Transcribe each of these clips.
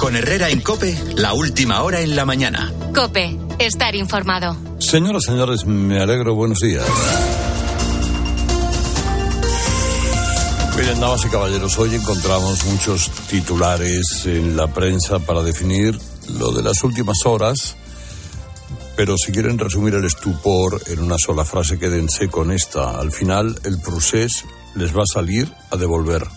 Con Herrera en COPE, la última hora en la mañana. COPE, estar informado. Señoras, señores, me alegro, buenos días. Miren, damas y caballeros, hoy encontramos muchos titulares en la prensa para definir lo de las últimas horas, pero si quieren resumir el estupor en una sola frase, quédense con esta. Al final, el procés les va a salir a devolver.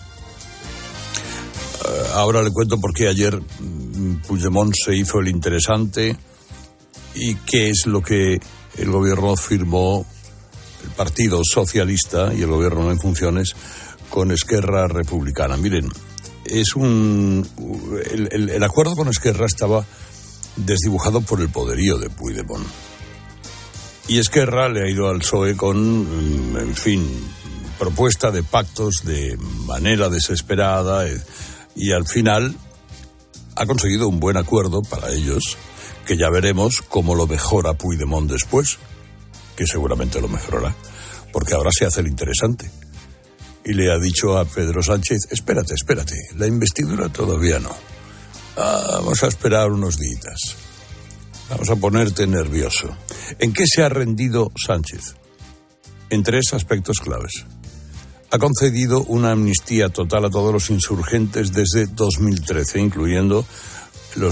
Ahora le cuento por qué ayer Puigdemont se hizo el interesante y qué es lo que el gobierno firmó, el Partido Socialista y el gobierno en funciones, con Esquerra Republicana. Miren, el acuerdo con Esquerra estaba desdibujado por el poderío de Puigdemont. Y Esquerra le ha ido al PSOE con, en fin, propuesta de pactos de manera desesperada, y al final ha conseguido un buen acuerdo para ellos, que ya veremos cómo lo mejora Puigdemont después, que seguramente lo mejorará, porque ahora se hace el interesante. Y le ha dicho a Pedro Sánchez, espérate, la investidura todavía no. Vamos a esperar unos días. Vamos a ponerte nervioso. ¿En qué se ha rendido Sánchez? En 3 aspectos claves. Ha concedido una amnistía total a todos los insurgentes desde 2013, incluyendo los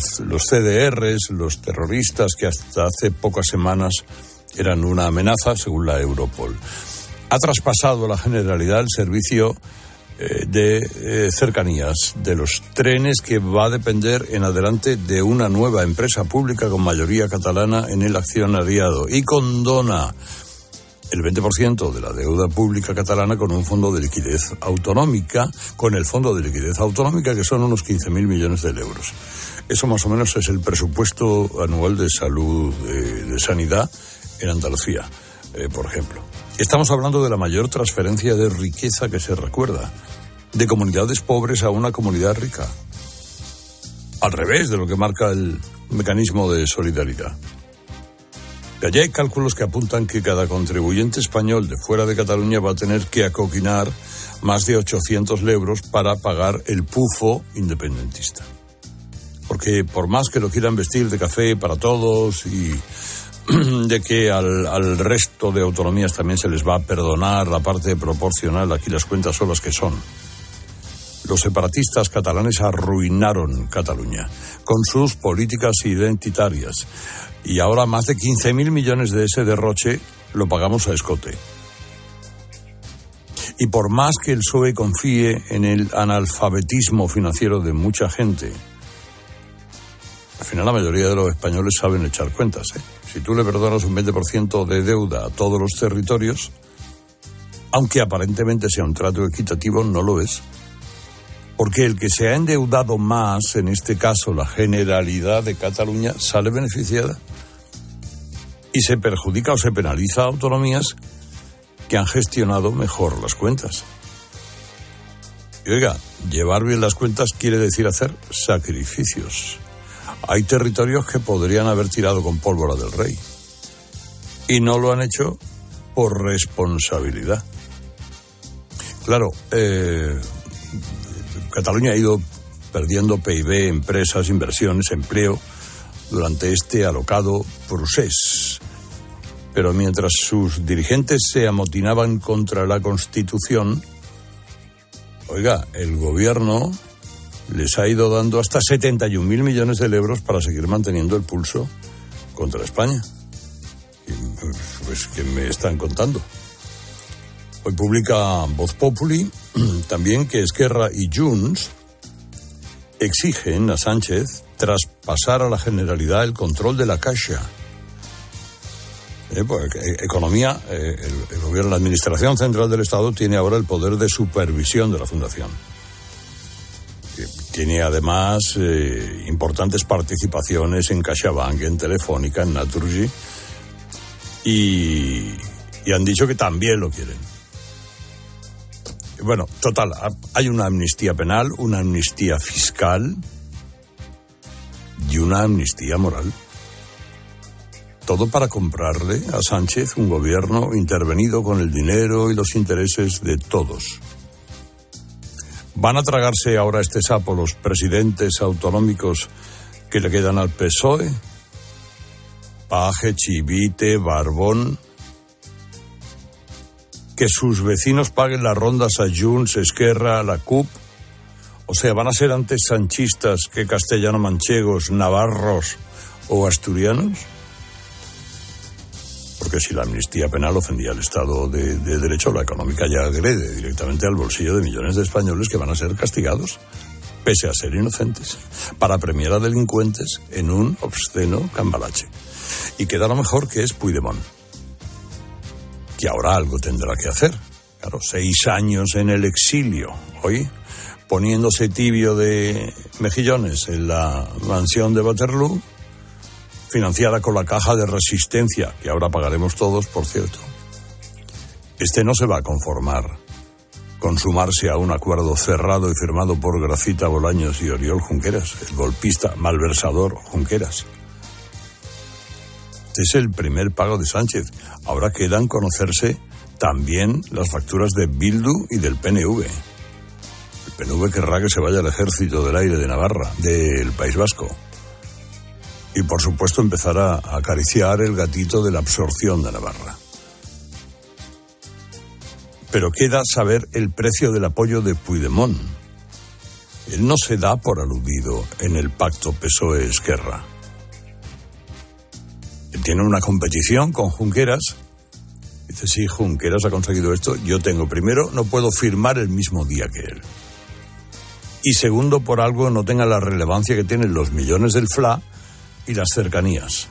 CDRs, los terroristas que hasta hace pocas semanas eran una amenaza, según la Europol. Ha traspasado a la Generalidad el servicio de cercanías de los trenes, que va a depender en adelante de una nueva empresa pública con mayoría catalana en el accionariado, y condona el 20% de la deuda pública catalana con un fondo de liquidez autonómica, que son unos 15.000 millones de euros. Eso más o menos es el presupuesto anual de salud, de sanidad en Andalucía, por ejemplo. Estamos hablando de la mayor transferencia de riqueza que se recuerda, de comunidades pobres a una comunidad rica, al revés de lo que marca el mecanismo de solidaridad. Allá hay cálculos que apuntan que cada contribuyente español de fuera de Cataluña va a tener que acoquinar más de 800 euros para pagar el pufo independentista. Porque por más que lo quieran vestir de café para todos y de que al resto de autonomías también se les va a perdonar la parte proporcional, aquí las cuentas son las que son. Los separatistas catalanes arruinaron Cataluña con sus políticas identitarias, y ahora más de 15.000 millones de ese derroche lo pagamos a escote. Y por más que el PSOE confíe en el analfabetismo financiero de mucha gente, al final la mayoría de los españoles saben echar cuentas, Si tú le perdonas un 20% de deuda a todos los territorios, aunque aparentemente sea un trato equitativo, no lo es. Porque el que se ha endeudado más, en este caso la Generalidad de Cataluña, sale beneficiada. Y se perjudica o se penaliza a autonomías que han gestionado mejor las cuentas. Y oiga, llevar bien las cuentas quiere decir hacer sacrificios. Hay territorios que podrían haber tirado con pólvora del rey y no lo han hecho por responsabilidad. Claro, Cataluña ha ido perdiendo PIB, empresas, inversiones, empleo durante este alocado procés. Pero mientras sus dirigentes se amotinaban contra la Constitución, oiga, el gobierno les ha ido dando hasta 71.000 millones de euros para seguir manteniendo el pulso contra España. Pues, ¿qué me están contando? Hoy publica Voz Populi también que Esquerra y Junts exigen a Sánchez traspasar a la Generalidad el control de la Caixa. Pues, economía, el gobierno, la Administración Central del Estado tiene ahora el poder de supervisión de la Fundación. Tiene además importantes participaciones en CaixaBank, en Telefónica, en Naturgy, y han dicho que también lo quieren. Bueno, total, hay una amnistía penal, una amnistía fiscal y una amnistía moral. Todo para comprarle a Sánchez un gobierno intervenido con el dinero y los intereses de todos. ¿Van a tragarse ahora este sapo los presidentes autonómicos que le quedan al PSOE? Paje, Chivite, Barbón. Que sus vecinos paguen las rondas a Junts, Esquerra, a la CUP. O sea, ¿van a ser antes sanchistas que castellano-manchegos, navarros o asturianos? Porque si la amnistía penal ofendía al Estado de Derecho, la económica ya agrede directamente al bolsillo de millones de españoles que van a ser castigados, pese a ser inocentes, para premiar a delincuentes en un obsceno cambalache. Y queda lo mejor, que es Puigdemont, que ahora algo tendrá que hacer. Claro, 6 años en el exilio, hoy poniéndose tibio de mejillones en la mansión de Waterloo, financiada con la caja de resistencia, que ahora pagaremos todos, por cierto. Este no se va a conformar con sumarse a un acuerdo cerrado y firmado por Gracita Bolaños y Oriol Junqueras, el golpista malversador Junqueras. Este es el primer pago de Sánchez. Ahora quedan conocerse también las facturas de Bildu y del PNV. El PNV querrá que se vaya al Ejército del Aire de Navarra, del País Vasco. Y por supuesto empezará a acariciar el gatito de la absorción de Navarra. Pero queda saber el precio del apoyo de Puigdemont. Él no se da por aludido en el pacto PSOE-Esquerra. Él tiene una competición con Junqueras. Dice, sí, Junqueras ha conseguido esto. Yo tengo, primero, no puedo firmar el mismo día que él. Y segundo, por algo no tenga la relevancia que tienen los millones del FLA y las cercanías.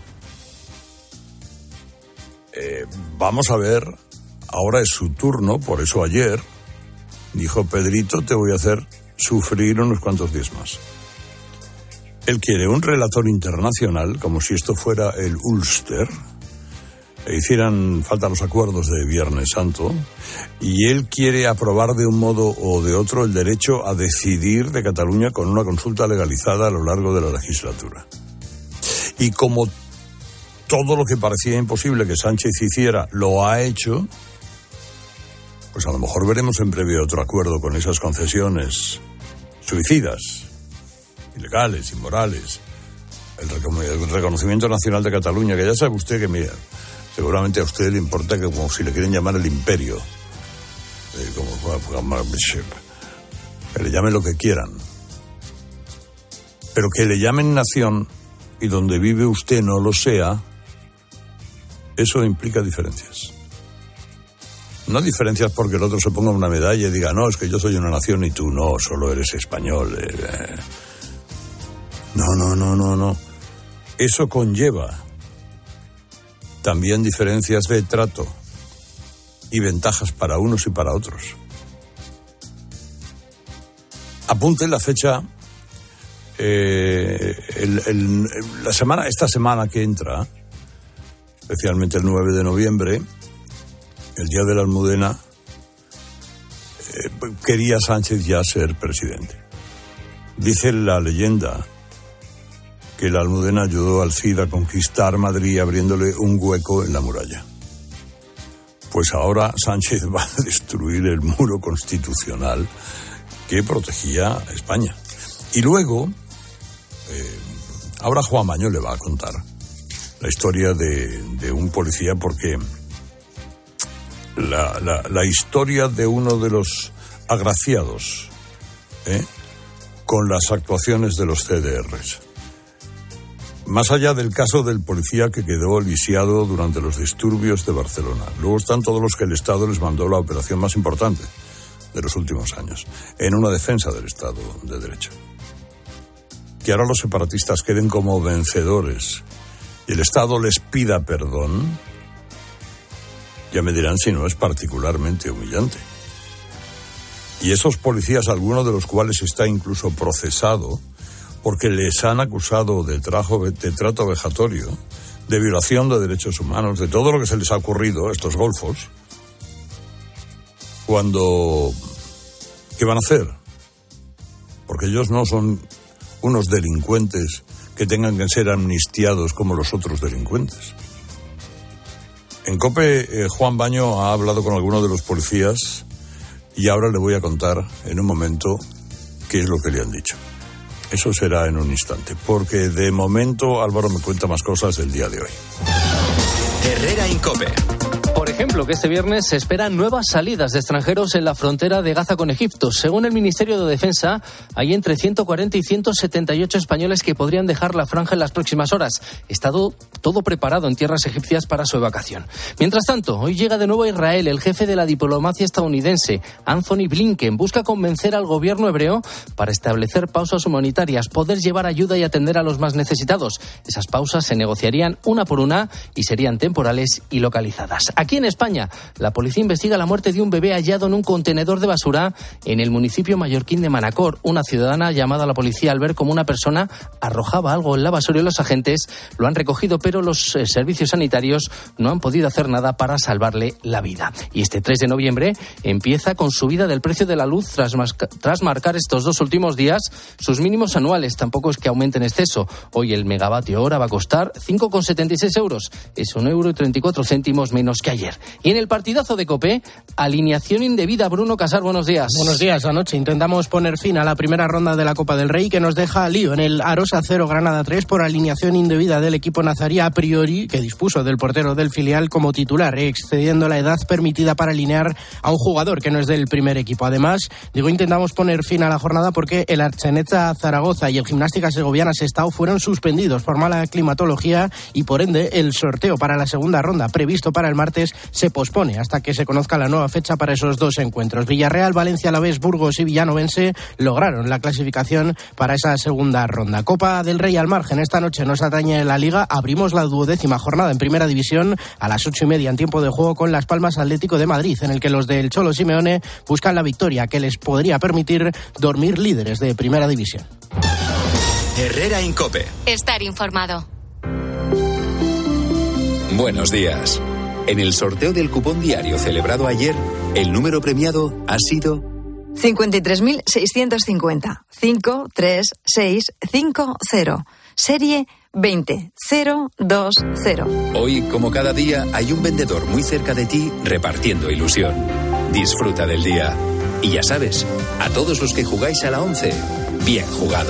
Vamos a ver, ahora es su turno, por eso ayer dijo Pedrito, te voy a hacer sufrir unos cuantos días más. Él quiere un relator internacional, como si esto fuera el Ulster, e hicieran falta los acuerdos de Viernes Santo, y él quiere aprobar de un modo o de otro el derecho a decidir de Cataluña con una consulta legalizada a lo largo de la legislatura. Y como todo lo que parecía imposible que Sánchez hiciera lo ha hecho, pues a lo mejor veremos en breve otro acuerdo con esas concesiones suicidas, ilegales, inmorales. El reconocimiento nacional de Cataluña, que ya sabe usted que, mira, seguramente a usted le importa que como si le quieren llamar el imperio, que le llamen lo que quieran, pero que le llamen nación y donde vive usted no lo sea, eso implica diferencias. No diferencias porque el otro se ponga una medalla y diga, no, es que yo soy una nación y tú no, solo eres español. No. Eso conlleva también diferencias de trato y ventajas para unos y para otros. Apunte la fecha, esta semana que entra, especialmente el 9 de noviembre, el día de la Almudena, quería Sánchez ya ser presidente. Dice la leyenda que la Almudena ayudó al Cid a conquistar Madrid abriéndole un hueco en la muralla. Pues ahora Sánchez va a destruir el muro constitucional que protegía a España. Y luego, ahora Juan Baño le va a contar la historia de un policía, porque la historia de uno de los agraciados con las actuaciones de los CDRs. Más allá del caso del policía que quedó lisiado durante los disturbios de Barcelona. Luego están todos los que el Estado les mandó la operación más importante de los últimos años, en una defensa del Estado de Derecho. Que ahora los separatistas queden como vencedores y el Estado les pida perdón, ya me dirán si no es particularmente humillante. Y esos policías, algunos de los cuales está incluso procesado, porque les han acusado de trato vejatorio, de violación de derechos humanos, de todo lo que se les ha ocurrido a estos golfos, ¿qué van a hacer? Porque ellos no son unos delincuentes que tengan que ser amnistiados como los otros delincuentes. En COPE, Juan Baño ha hablado con algunos de los policías y ahora le voy a contar en un momento qué es lo que le han dicho. Eso será en un instante, porque de momento Álvaro me cuenta más cosas del día de hoy. Herrera Incope. Por ejemplo, que este viernes se esperan nuevas salidas de extranjeros en la frontera de Gaza con Egipto. Según el Ministerio de Defensa, hay entre 140 y 178 españoles que podrían dejar la franja en las próximas horas. Está todo preparado en tierras egipcias para su evacuación. Mientras tanto, hoy llega de nuevo a Israel el jefe de la diplomacia estadounidense, Anthony Blinken. Busca convencer al gobierno hebreo para establecer pausas humanitarias, poder llevar ayuda y atender a los más necesitados. Esas pausas se negociarían una por una y serían temporales y localizadas. Aquí en España, la policía investiga la muerte de un bebé hallado en un contenedor de basura en el municipio mallorquín de Manacor. Una ciudadana llamada a la policía al ver cómo una persona arrojaba algo en la basura y los agentes lo han recogido, pero los servicios sanitarios no han podido hacer nada para salvarle la vida. Y este 3 de noviembre empieza con subida del precio de la luz tras marcar estos 2 últimos días sus mínimos anuales. Tampoco es que aumente en exceso. Hoy el megavatio hora va a costar 5,76 euros. Es 1,34 € menos que ayer. Y en el partidazo de COPE, alineación indebida. Bruno Casar, buenos días. Buenos días. Anoche intentamos poner fin a la primera ronda de la Copa del Rey, que nos deja lío en el Arosa 0 Granada 3 por alineación indebida del equipo nazarí a priori, que dispuso del portero del filial como titular, excediendo la edad permitida para alinear a un jugador que no es del primer equipo. Además, intentamos poner fin a la jornada porque el Archeneta Zaragoza y el Gimnástica Segoviana Sestao fueron suspendidos por mala climatología y por ende el sorteo para la segunda ronda previsto para el martes se pospone hasta que se conozca la nueva fecha para esos 2 encuentros. Villarreal, Valencia, Alavés, Burgos y Villanovense lograron la clasificación para esa segunda ronda. Copa del Rey al margen. Esta noche nos atañe la Liga. Abrimos la 12ª jornada en Primera División a las 8:30 en tiempo de juego con Las Palmas Atlético de Madrid, en el que los del Cholo Simeone buscan la victoria que les podría permitir dormir líderes de Primera División. Herrera Incope. Estar informado. Buenos días. En el sorteo del cupón diario celebrado ayer, el número premiado ha sido 53.650. 53650. Serie 20020. Hoy, como cada día, hay un vendedor muy cerca de ti repartiendo ilusión. Disfruta del día. Y ya sabes, a todos los que jugáis a la 11, bien jugado.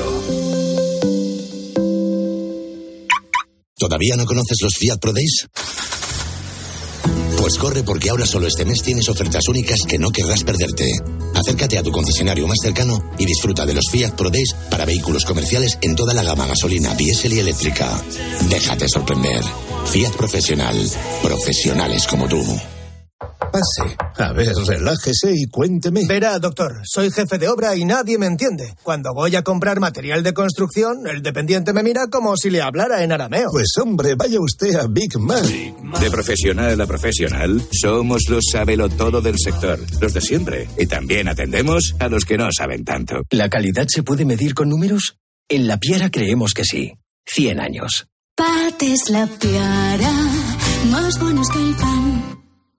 ¿Todavía no conoces los Fiat Pro Days? Pues corre, porque ahora solo este mes tienes ofertas únicas que no querrás perderte. Acércate a tu concesionario más cercano y disfruta de los Fiat Pro Days para vehículos comerciales en toda la gama gasolina, diésel y eléctrica. Déjate sorprender. Fiat Profesional. Profesionales como tú. Pase. A ver, relájese y cuénteme. Verá, doctor, soy jefe de obra y nadie me entiende. Cuando voy a comprar material de construcción, el dependiente me mira como si le hablara en arameo. Pues hombre, vaya usted a Big Man. De profesional a profesional, somos los sabelotodo del sector, los de siempre. Y también atendemos a los que no saben tanto. ¿La calidad se puede medir con números? En La Piara creemos que sí. 100 años. Pates La Piara, más buenos que el pan.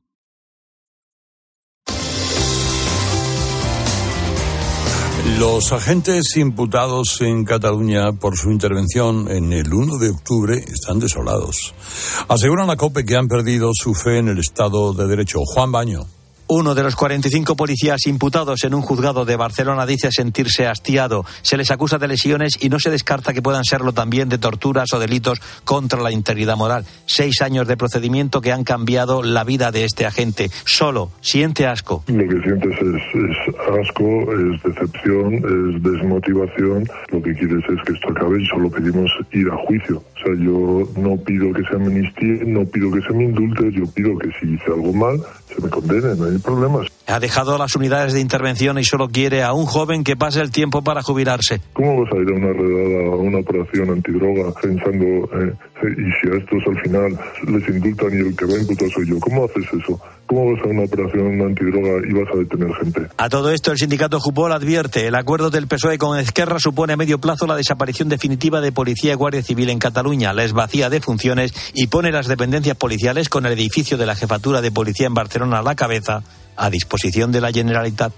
Los agentes imputados en Cataluña por su intervención en el 1 de octubre están desolados. Aseguran a COPE que han perdido su fe en el Estado de Derecho. Juan Baño. Uno de los 45 policías imputados en un juzgado de Barcelona dice sentirse hastiado. Se les acusa de lesiones y no se descarta que puedan serlo también de torturas o delitos contra la integridad moral. 6 años de procedimiento que han cambiado la vida de este agente. Solo siente asco. Lo que sientes es asco, es decepción, es desmotivación. Lo que quieres es que esto acabe y solo pedimos ir a juicio. O sea, yo no pido que se me amnistíe, no pido que se me indulte, yo pido que si hice algo mal, se me condene, no hay problemas. Ha dejado las unidades de intervención y solo quiere a un joven que pase el tiempo para jubilarse. ¿Cómo vas a ir a una redada, a una operación antidroga pensando, y si a estos al final les indultan y el que va a imputar soy yo? ¿Cómo haces eso? ¿Cómo vas a una operación antidroga y vas a detener gente? A todo esto, el sindicato Jupol advierte: el acuerdo del PSOE con Esquerra supone a medio plazo la desaparición definitiva de Policía y Guardia Civil en Cataluña, les vacía de funciones y pone las dependencias policiales, con el edificio de la Jefatura de Policía en Barcelona a la cabeza, a disposición de la Generalitat.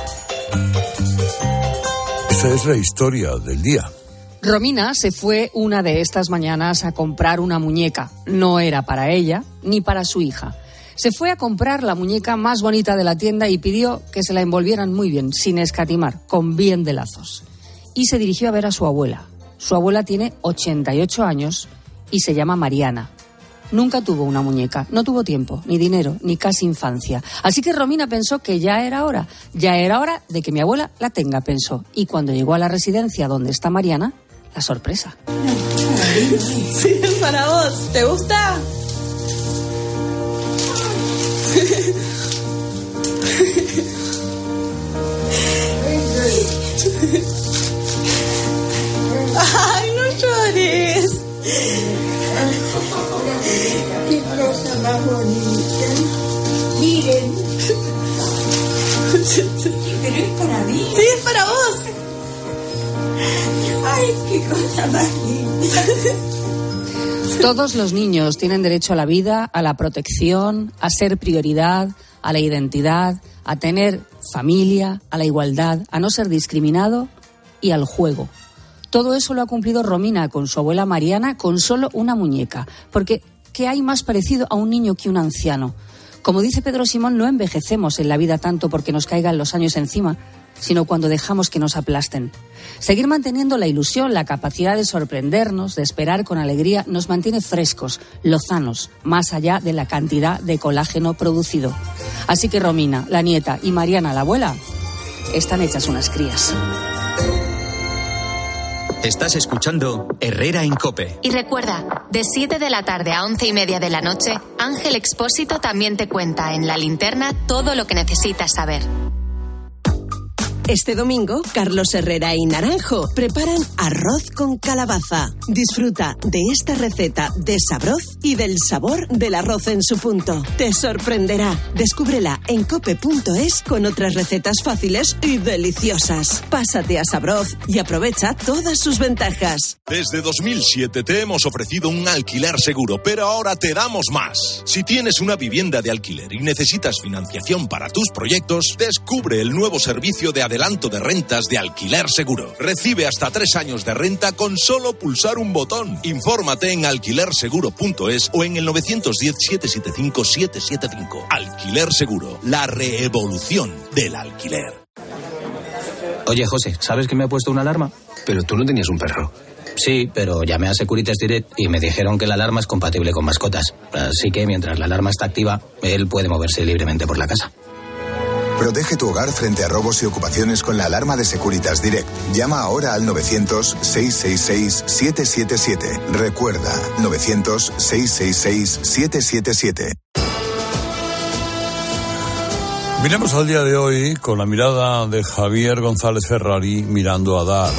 Esa es la historia del día. Romina se fue una de estas mañanas a comprar una muñeca. No era para ella ni para su hija. Se fue a comprar la muñeca más bonita de la tienda y pidió que se la envolvieran muy bien, sin escatimar, con bien de lazos. Y se dirigió a ver a su abuela. Su abuela tiene 88 años y se llama Mariana. Nunca tuvo una muñeca, no tuvo tiempo, ni dinero, ni casi infancia. Así que Romina pensó que ya era hora de que mi abuela la tenga, pensó. Y cuando llegó a la residencia donde está Mariana, la sorpresa. Sí, es para vos. ¿Te gusta? Ay, no llores. Qué cosa más bonita. Miren. Pero es para mí. Sí, es para vos. Ay, qué cosa más linda. Todos los niños tienen derecho a la vida, a la protección, a ser prioridad, a la identidad, a tener familia, a la igualdad, a no ser discriminado y al juego. Todo eso lo ha cumplido Romina con su abuela Mariana con solo una muñeca. Porque, ¿qué hay más parecido a un niño que un anciano? Como dice Pedro Simón, no envejecemos en la vida tanto porque nos caigan los años encima, sino cuando dejamos que nos aplasten. Seguir manteniendo la ilusión, la capacidad de sorprendernos, de esperar con alegría, nos mantiene frescos, lozanos, más allá de la cantidad de colágeno producido. Así que Romina, la nieta, y Mariana, la abuela, están hechas unas crías. Estás escuchando Herrera en COPE. Y recuerda, de 7 de la tarde a 11:30 de la noche, Ángel Expósito también te cuenta en La Linterna todo lo que necesitas saber. Este domingo, Carlos Herrera y Naranjo preparan arroz con calabaza. Disfruta de esta receta de Sabroz y del sabor del arroz en su punto. Te sorprenderá. Descúbrela en cope.es con otras recetas fáciles y deliciosas. Pásate a Sabroz y aprovecha todas sus ventajas. Desde 2007 te hemos ofrecido un alquiler seguro, pero ahora te damos más. Si tienes una vivienda de alquiler y necesitas financiación para tus proyectos, descubre el nuevo servicio de adelanto de rentas de Alquiler Seguro. Recibe hasta 3 años de renta con solo pulsar un botón. Infórmate en alquilerseguro.es o en el 910-775-775. Alquiler Seguro, la reevolución del alquiler. Oye, José, ¿sabes que me he puesto una alarma? Pero tú no tenías un perro. Sí, pero llamé a Securitas Direct y me dijeron que la alarma es compatible con mascotas. Así que mientras la alarma está activa, él puede moverse libremente por la casa. Protege tu hogar frente a robos y ocupaciones con la alarma de Securitas Direct. Llama ahora al 900-666-777. Recuerda, 900-666-777. Miremos al día de hoy con la mirada de Javier González Ferrari mirando a Dar.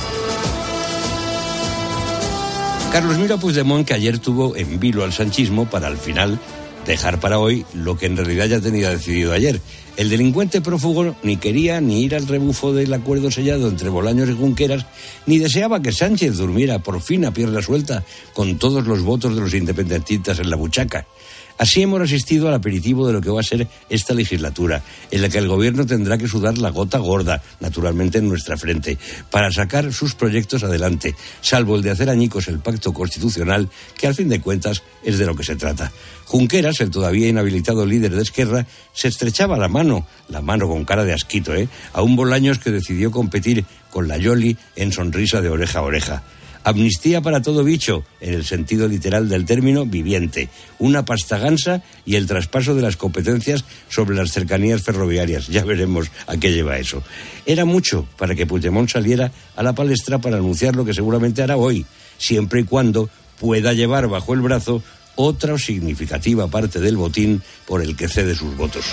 Carlos mira a Puigdemont, que ayer tuvo en vilo al sanchismo para al final dejar para hoy lo que en realidad ya tenía decidido ayer. El delincuente prófugo ni quería ni ir al rebufo del acuerdo sellado entre Bolaños y Junqueras, ni deseaba que Sánchez durmiera por fin a pierna suelta con todos los votos de los independentistas en la buchaca. Así hemos asistido al aperitivo de lo que va a ser esta legislatura, en la que el gobierno tendrá que sudar la gota gorda, naturalmente en nuestra frente, para sacar sus proyectos adelante, salvo el de hacer añicos el pacto constitucional, que al fin de cuentas es de lo que se trata. Junqueras, el todavía inhabilitado líder de Esquerra, se estrechaba la mano con cara de asquito, a un Bolaños que decidió competir con la Yoli en sonrisa de oreja a oreja. Amnistía para todo bicho, en el sentido literal del término, viviente. Una pasta gansa y el traspaso de las competencias sobre las cercanías ferroviarias. Ya veremos a qué lleva eso. Era mucho para que Puigdemont saliera a la palestra para anunciar lo que seguramente hará hoy, siempre y cuando pueda llevar bajo el brazo otra significativa parte del botín por el que cede sus votos.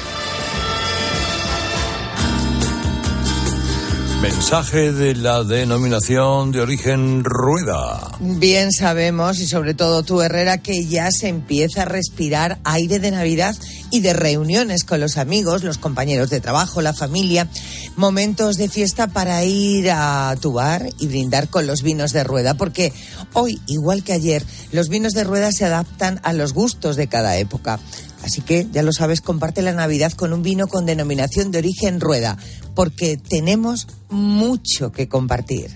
Mensaje de la denominación de origen Rueda. Bien sabemos, y sobre todo tú, Herrera, que ya se empieza a respirar aire de Navidad y de reuniones con los amigos, los compañeros de trabajo, la familia. Momentos de fiesta para ir a tu bar y brindar con los vinos de Rueda, porque hoy, igual que ayer, los vinos de Rueda se adaptan a los gustos de cada época. Así que, ya lo sabes, comparte la Navidad con un vino con denominación de origen Rueda, porque tenemos mucho que compartir.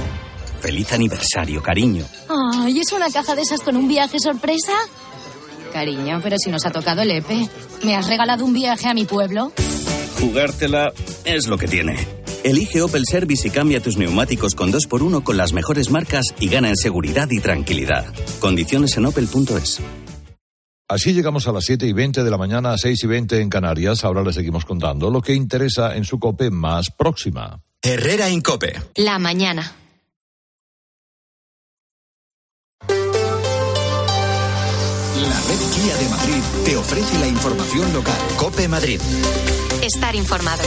Feliz aniversario, cariño. Ay, ¿es una caja de esas con un viaje sorpresa? cariño, pero si nos ha tocado el EPE. ¿Me has regalado un viaje a mi pueblo? Jugártela es lo que tiene. Elige Opel Service y cambia tus neumáticos con 2x1 con las mejores marcas y gana en seguridad y tranquilidad. Condiciones en opel.es. Así llegamos a las 7:20 de la mañana, 6:20 en Canarias. Ahora les seguimos contando lo que interesa en su COPE más próxima. Herrera Incope. La mañana. La red Kia de Madrid te ofrece la información local. COPE Madrid. Estar informado.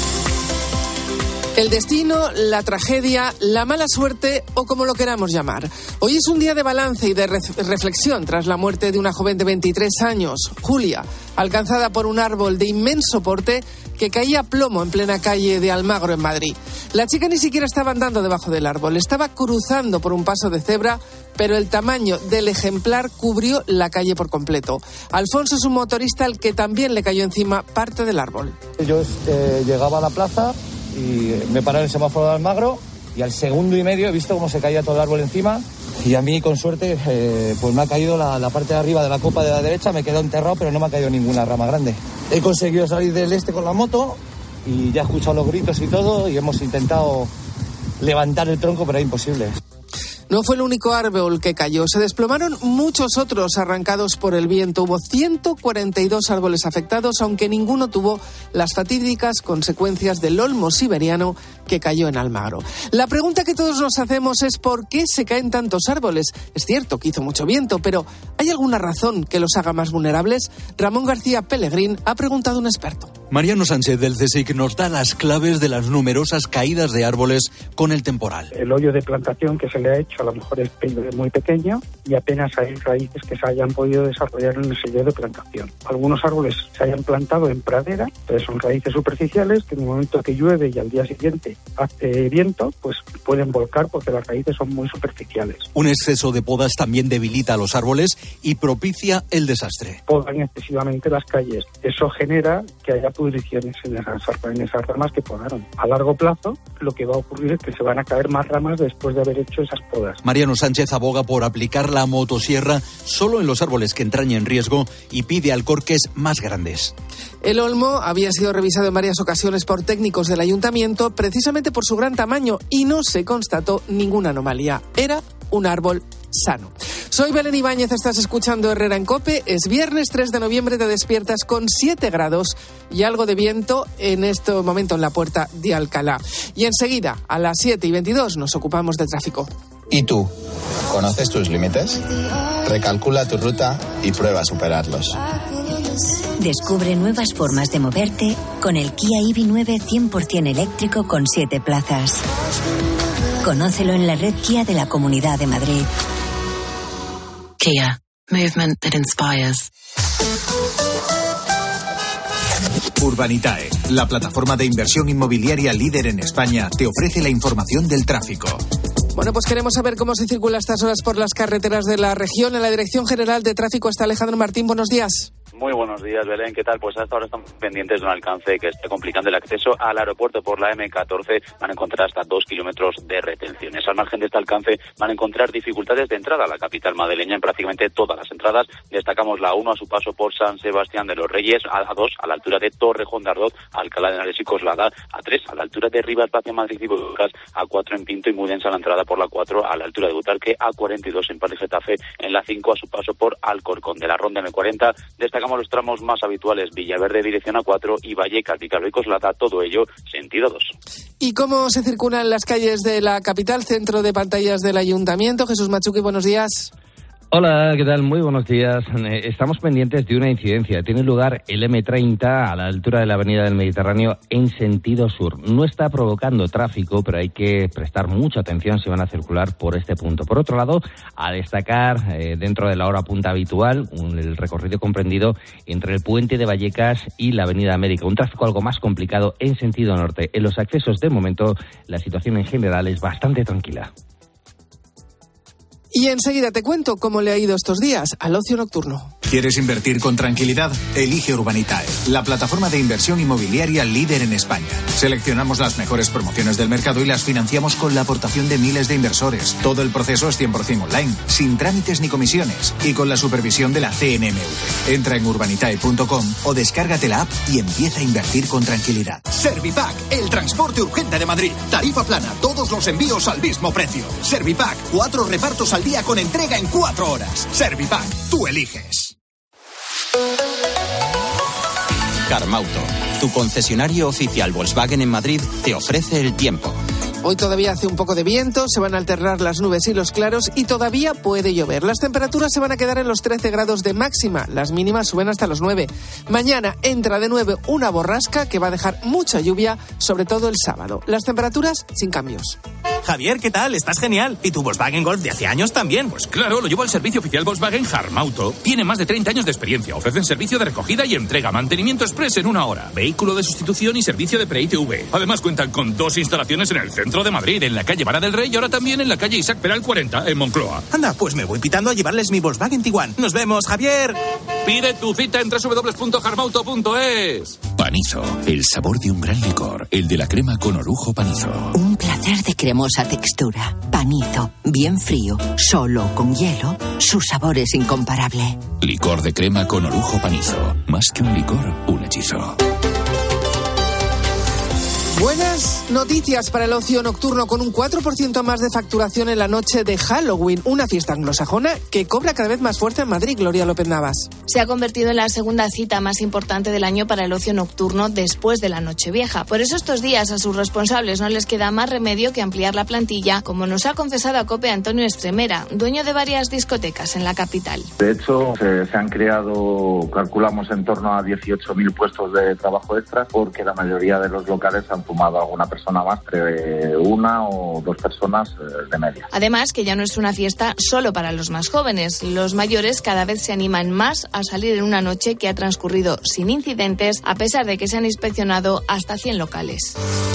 El destino, la tragedia, la mala suerte o como lo queramos llamar. Hoy es un día de balance y de reflexión tras la muerte de una joven de 23 años, Julia, alcanzada por un árbol de inmenso porte que caía a plomo en plena calle de Almagro en Madrid. La chica ni siquiera estaba andando debajo del árbol, estaba cruzando por un paso de cebra, pero el tamaño del ejemplar cubrió la calle por completo. Alfonso es un motorista al que también le cayó encima parte del árbol. Yo llegaba a la plaza y me paré en el semáforo de Almagro y al 1.5 segundos he visto cómo se caía todo el árbol encima y a mí con suerte pues me ha caído la parte de arriba de la copa de la derecha, me quedó enterrado pero no me ha caído ninguna rama grande. He conseguido salir del con la moto y ya he escuchado los gritos y todo y hemos intentado levantar el tronco pero es imposible. No fue el único árbol que cayó. Se desplomaron muchos otros arrancados por el viento. Hubo 142 árboles afectados, aunque ninguno tuvo las fatídicas consecuencias del olmo siberiano que cayó en Almagro. La pregunta que todos nos hacemos es ¿por qué se caen tantos árboles? Es cierto que hizo mucho viento, pero ¿hay alguna razón que los haga más vulnerables? Ramón García Pellegrín ha preguntado a un experto. Mariano Sánchez del CSIC nos da las claves de las numerosas caídas de árboles con el temporal. El hoyo de plantación que se le ha hecho a lo mejor es muy pequeño y apenas hay raíces que se hayan podido desarrollar en ese hoyo de plantación. Algunos árboles se hayan plantado en pradera, pero son raíces superficiales que en el momento que llueve y al día siguiente hace viento, pues pueden volcar porque las raíces son muy superficiales. Un exceso de podas también debilita a los árboles y propicia el desastre. Podan excesivamente las calles. Eso genera que haya pudriciones en esas ramas que podaron. A largo plazo, lo que va a ocurrir es que se van a caer más ramas después de haber hecho esas podas. Mariano Sánchez aboga por aplicar la motosierra solo en los árboles que entrañen riesgo y pide alcorques más grandes. El olmo había sido revisado en varias ocasiones por técnicos del ayuntamiento precisamente por su gran tamaño y no se constató ninguna anomalía. Era un árbol sano. Soy Belén Ibáñez, estás escuchando Herrera en COPE. Es viernes 3 de noviembre, te despiertas con 7 grados y algo de viento en este momento en la puerta de Alcalá. Y enseguida, a las 7:22, nos ocupamos de tráfico. ¿Y tú? ¿Conoces tus límites? Recalcula tu ruta y prueba a superarlos. Descubre nuevas formas de moverte con el Kia EV9 100% eléctrico con 7 plazas. Conócelo en la red Kia de la Comunidad de Madrid. Kia. Movement that inspires. Urbanitae, la plataforma de inversión inmobiliaria líder en España, te ofrece la información del tráfico. Bueno, pues queremos saber cómo se circula a estas horas por las carreteras de la región. En la Dirección General de Tráfico está Alejandro Martín. Buenos días. Muy buenos días, Belén. ¿Qué tal? Pues hasta ahora estamos pendientes de un alcance que está complicando el acceso al aeropuerto por la M14. Van a encontrar hasta 2 kilómetros de retenciones. Al margen de este alcance van a encontrar dificultades de entrada a la capital madrileña en prácticamente todas las entradas. Destacamos la 1 a su paso por San Sebastián de los Reyes, a 2 a la altura de Torrejón de Ardoz, Alcalá de Henares y Coslada, a 3 a la altura de Rivas Vacia, Madrid y Burgos, a 4 en Pinto y muy densa la entrada por la 4 a la altura de Butarque, a 42 en París Getafe, en la 5 a su paso por Alcorcón. De la ronda M40 destacamos los tramos más habituales: Villaverde dirección A4 y Vallecas, Vicálvaro y Coslada, todo ello sentido 2. ¿Y cómo se circula en las calles de la capital, centro de pantallas del Ayuntamiento? Jesús Machuqui, buenos días. Hola, ¿qué tal? Muy buenos días. Estamos pendientes de una incidencia. Tiene lugar el M30 a la altura de la Avenida del Mediterráneo en sentido sur. No está provocando tráfico, pero hay que prestar mucha atención si van a circular por este punto. Por otro lado, a destacar dentro de la hora punta habitual, el recorrido comprendido entre el puente de Vallecas y la Avenida América. Un tráfico algo más complicado en sentido norte. En los accesos, de momento, la situación en general es bastante tranquila. Y enseguida te cuento cómo le ha ido estos días al ocio nocturno. ¿Quieres invertir con tranquilidad? Elige Urbanitae, la plataforma de inversión inmobiliaria líder en España. Seleccionamos las mejores promociones del mercado y las financiamos con la aportación de miles de inversores. Todo el proceso es 100% online, sin trámites ni comisiones y con la supervisión de la CNMV. Entra en urbanitae.com o descárgate la app y empieza a invertir con tranquilidad. Servipack, el transporte urgente de Madrid. Tarifa plana, todos los envíos al mismo precio. Servipack, 4 repartos al día con entrega en 4 horas. Servipack, tú eliges. Carmauto, tu concesionario oficial Volkswagen en Madrid, te ofrece el tiempo. Hoy todavía hace un poco de viento, se van a alternar las nubes y los claros y todavía puede llover. Las temperaturas se van a quedar en los 13 grados de máxima, las mínimas suben hasta los 9. Mañana entra de nuevo una borrasca que va a dejar mucha lluvia, sobre todo el sábado. Las temperaturas sin cambios. Javier, ¿qué tal? Estás genial. ¿Y tu Volkswagen Golf de hace años también? Pues claro, lo llevo al servicio oficial Volkswagen Harmauto. Tiene más de 30 años de experiencia. Ofrecen servicio de recogida y entrega, mantenimiento express en 1 hora, vehículo de sustitución y servicio de pre-ITV. Además cuentan con 2 instalaciones en el centro de Madrid, en la calle Vara del Rey y ahora también en la calle Isaac Peral 40, en Moncloa. Anda, pues me voy pitando a llevarles mi Volkswagen Tiguan. ¡Nos vemos, Javier! Pide tu cita en www.harmauto.es. Panizo, el sabor de un gran licor, el de la crema con orujo Panizo. Un placer de cremosa textura. Panizo, bien frío, solo con hielo, su sabor es incomparable. Licor de crema con orujo Panizo. Más que un licor, un hechizo. Buenas noticias para el ocio nocturno, con un 4% más de facturación en la noche de Halloween, una fiesta anglosajona que cobra cada vez más fuerza en Madrid. Gloria López Navas. Se ha convertido en la segunda cita más importante del año para el ocio nocturno después de la Nochevieja. Por eso estos días a sus responsables no les queda más remedio que ampliar la plantilla, como nos ha confesado a COPE Antonio Estremera, dueño de varias discotecas en la capital. De hecho, se han creado, calculamos, en torno a 18.000 puestos de trabajo extra, porque la mayoría de los locales han sumado a alguna persona más, entre 1 o 2 personas de media. Además, que ya no es una fiesta solo para los más jóvenes. Los mayores cada vez se animan más a salir en una noche que ha transcurrido sin incidentes, a pesar de que se han inspeccionado hasta 100 locales.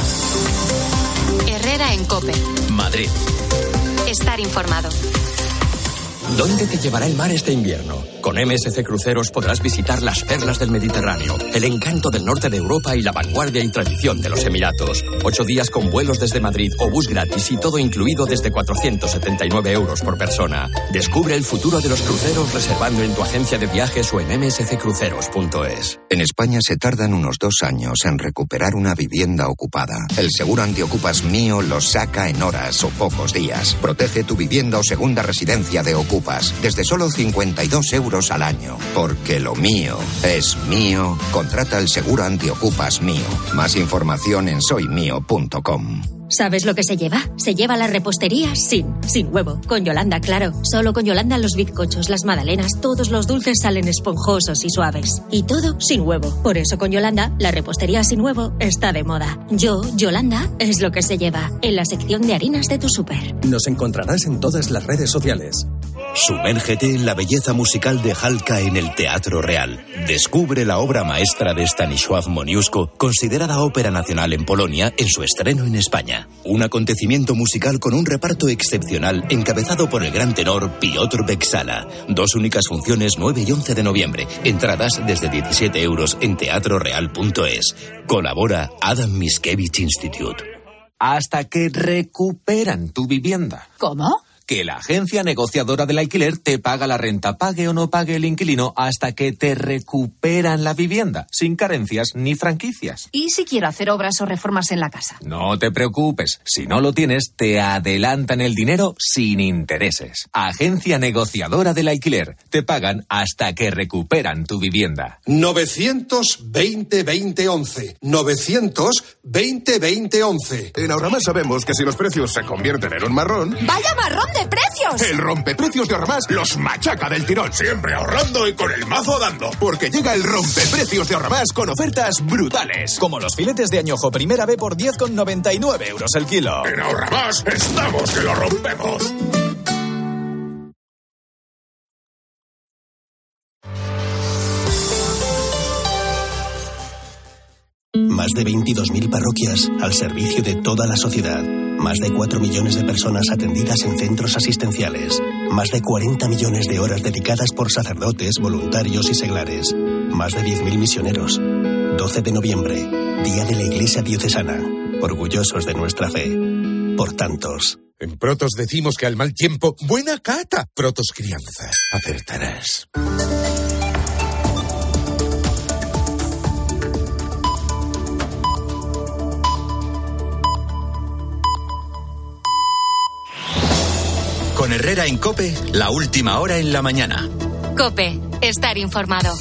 Herrera en COPE. Madrid. Estar informado. ¿Dónde te llevará el mar este invierno? Con MSC Cruceros podrás visitar las perlas del Mediterráneo, el encanto del norte de Europa y la vanguardia y tradición de los Emiratos. 8 días con vuelos desde Madrid o bus gratis y todo incluido desde 479 euros por persona. Descubre el futuro de los cruceros reservando en tu agencia de viajes o en msccruceros.es. En España se tardan unos 2 años en recuperar una vivienda ocupada. El seguro Antiocupas Mío lo saca en horas o pocos días. Protege tu vivienda o segunda residencia de Ocupas desde solo 52 euros al año. Porque lo mío es mío. Contrata el seguro Antiocupas Mío. Más información en soymío.com. ¿Sabes lo que se lleva? Se lleva la repostería sin huevo. Con Yolanda, claro. Solo con Yolanda los bizcochos, las magdalenas, todos los dulces salen esponjosos y suaves. Y todo sin huevo. Por eso con Yolanda, la repostería sin huevo está de moda. Yolanda, es lo que se lleva. En la sección de harinas de tu súper. Nos encontrarás en todas las redes sociales. Sumérgete en la belleza musical de Halka en el Teatro Real. Descubre la obra maestra de Stanisław Moniuszko, considerada ópera nacional en Polonia, en su estreno en España. Un acontecimiento musical con un reparto excepcional encabezado por el gran tenor Piotr Beksala. 2 únicas funciones, 9 y 11 de noviembre. Entradas desde 17 euros en teatroreal.es. Colabora Adam Mickiewicz Institute. Hasta que recuperan tu vivienda. ¿Cómo? Que la agencia negociadora del alquiler te paga la renta, pague o no pague el inquilino, hasta que te recuperan la vivienda, sin carencias ni franquicias. ¿Y si quiero hacer obras o reformas en la casa? No te preocupes, si no lo tienes, te adelantan el dinero sin intereses. Agencia negociadora del alquiler, te pagan hasta que recuperan tu vivienda. 920-2011. 920-2011. En Ahorramás sabemos que si los precios se convierten en un marrón... ¡Vaya marrón de precios! El rompeprecios de Ahorramás los machaca del tirón. Siempre ahorrando y con el mazo dando. Porque llega el rompeprecios de Ahorramás con ofertas brutales. Como los filetes de añojo primera B por 10,99 euros el kilo. En Ahorramás estamos que lo rompemos. Más de 22.000 parroquias al servicio de toda la sociedad. Más de 4 millones de personas atendidas en centros asistenciales. Más de 40 millones de horas dedicadas por sacerdotes, voluntarios y seglares. Más de 10.000 misioneros. 12 de noviembre, Día de la Iglesia Diocesana. Orgullosos de nuestra fe. Por tantos. En Protos decimos que al mal tiempo, buena cata. Protos Crianza. Acertarás. Con Herrera en COPE, la última hora en la mañana. COPE, estar informado.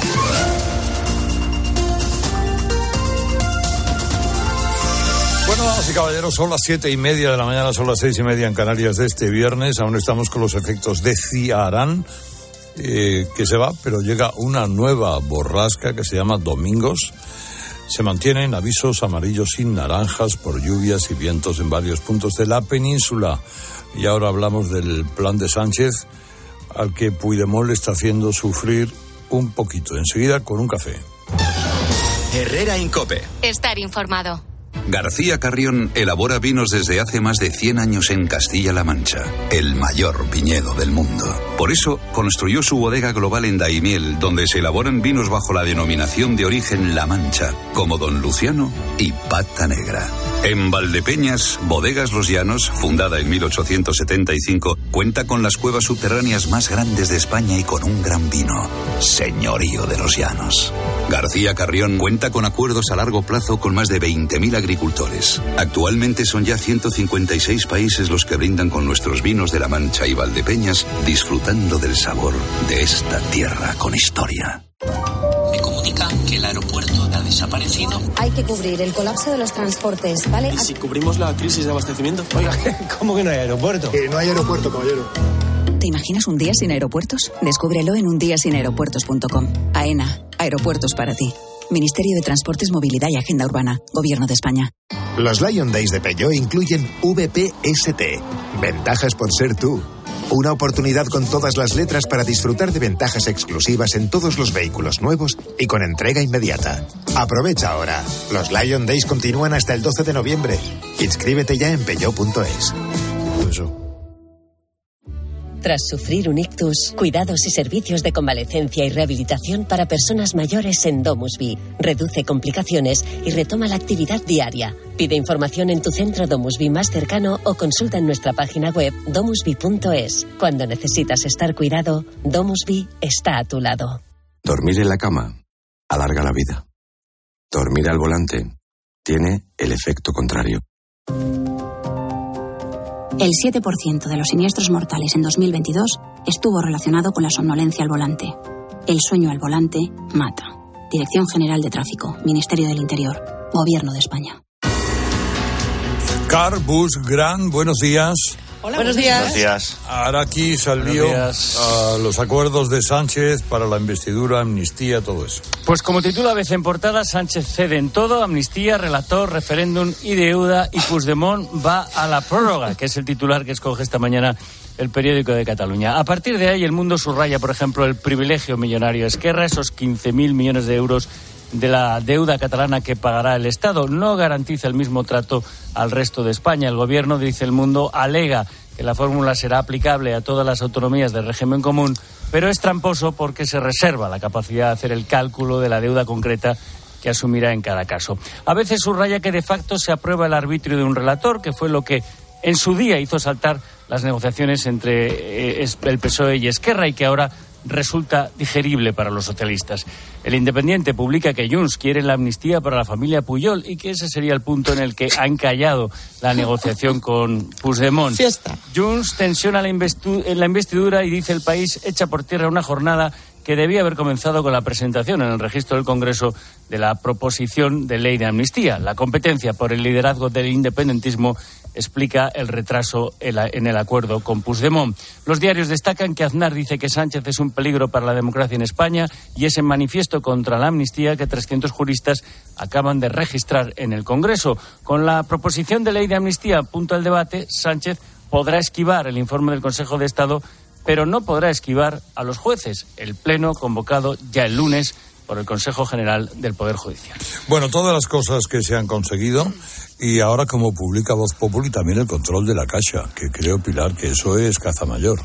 Bueno, damas y caballeros, son las 7:30 de la mañana, son las 6:30 en Canarias de este viernes. Aún estamos con los efectos de Ciarán, que se va, pero llega una nueva borrasca que se llama Domingos. Se mantienen avisos amarillos y naranjas por lluvias y vientos en varios puntos de la península. Y ahora hablamos del plan de Sánchez, al que Puigdemont le está haciendo sufrir un poquito. Enseguida con un café. Herrera en COPE. Estar informado. García Carrión elabora vinos desde hace más de 100 años en Castilla-La Mancha, el mayor viñedo del mundo. Por eso, construyó su bodega global en Daimiel, donde se elaboran vinos bajo la denominación de origen La Mancha, como Don Luciano y Pata Negra. En Valdepeñas, Bodegas Los Llanos, fundada en 1875, cuenta con las cuevas subterráneas más grandes de España y con un gran vino, Señorío de los Llanos. García Carrión cuenta con acuerdos a largo plazo con más de 20.000 agricultores. Actualmente son ya 156 países los que brindan con nuestros vinos de La Mancha y Valdepeñas, disfrutando del sabor de esta tierra con historia. Me comunican que el aeropuerto ha desaparecido. Hay que cubrir el colapso de los transportes, ¿vale? ¿Y si cubrimos la crisis de abastecimiento? Oiga, ¿cómo que no hay aeropuerto? Que no hay aeropuerto, caballero. ¿Te imaginas un día sin aeropuertos? Descúbrelo en undiasinaeropuertos.com. AENA, aeropuertos para ti. Ministerio de Transportes, Movilidad y Agenda Urbana. Gobierno de España. Los Lion Days de Peugeot incluyen VPST. Ventajas por ser tú. Una oportunidad con todas las letras para disfrutar de ventajas exclusivas en todos los vehículos nuevos y con entrega inmediata. Aprovecha ahora. Los Lion Days continúan hasta el 12 de noviembre. Inscríbete ya en peugeot.es. Tras sufrir un ictus, cuidados y servicios de convalecencia y rehabilitación para personas mayores en DomusVi. Reduce complicaciones y retoma la actividad diaria. Pide información en tu centro DomusVi más cercano o consulta en nuestra página web domusvi.es. Cuando necesitas estar cuidado, DomusVi está a tu lado. Dormir en la cama alarga la vida. Dormir al volante tiene el efecto contrario. El 7% de los siniestros mortales en 2022 estuvo relacionado con la somnolencia al volante. El sueño al volante mata. Dirección General de Tráfico, Ministerio del Interior, Gobierno de España. Car Bus Gran, buenos días. Hola, buenos días. Buenos días. Ahora aquí salió los acuerdos de Sánchez para la investidura, amnistía, todo eso. Pues como titula ABC en portada, Sánchez cede en todo, amnistía, relator, referéndum y deuda, y Puigdemont va a la prórroga, que es el titular que escoge esta mañana el periódico de Cataluña. A partir de ahí, El Mundo subraya, por ejemplo, el privilegio millonario de Esquerra, esos 15.000 millones de euros de la deuda catalana que pagará el Estado. No garantiza el mismo trato al resto de España. El Gobierno, dice El Mundo, alega que la fórmula será aplicable a todas las autonomías del régimen común, pero es tramposo porque se reserva la capacidad de hacer el cálculo de la deuda concreta que asumirá en cada caso. A veces subraya que de facto se aprueba el arbitrio de un relator, que fue lo que en su día hizo saltar las negociaciones entre el PSOE y Esquerra y que ahora resulta digerible para los socialistas. El Independiente publica que Junts quiere la amnistía para la familia Pujol y que ese sería el punto en el que ha encallado la negociación con Puigdemont. Junts tensiona la investidura y, dice El País, echa por tierra una jornada que debía haber comenzado con la presentación en el registro del Congreso de la proposición de ley de amnistía. La competencia por el liderazgo del independentismo explica el retraso en el acuerdo con Puigdemont. Los diarios destacan que Aznar dice que Sánchez es un peligro para la democracia en España y ese manifiesto contra la amnistía que 300 juristas acaban de registrar en el Congreso. Con la proposición de ley de amnistía punto al debate, Sánchez podrá esquivar el informe del Consejo de Estado, pero no podrá esquivar a los jueces. El pleno convocado ya el lunes por el Consejo General del Poder Judicial. Bueno, todas las cosas que se han conseguido y ahora, como publica Voz Populi, también el control de la Caixa, que creo, Pilar, que eso es caza mayor.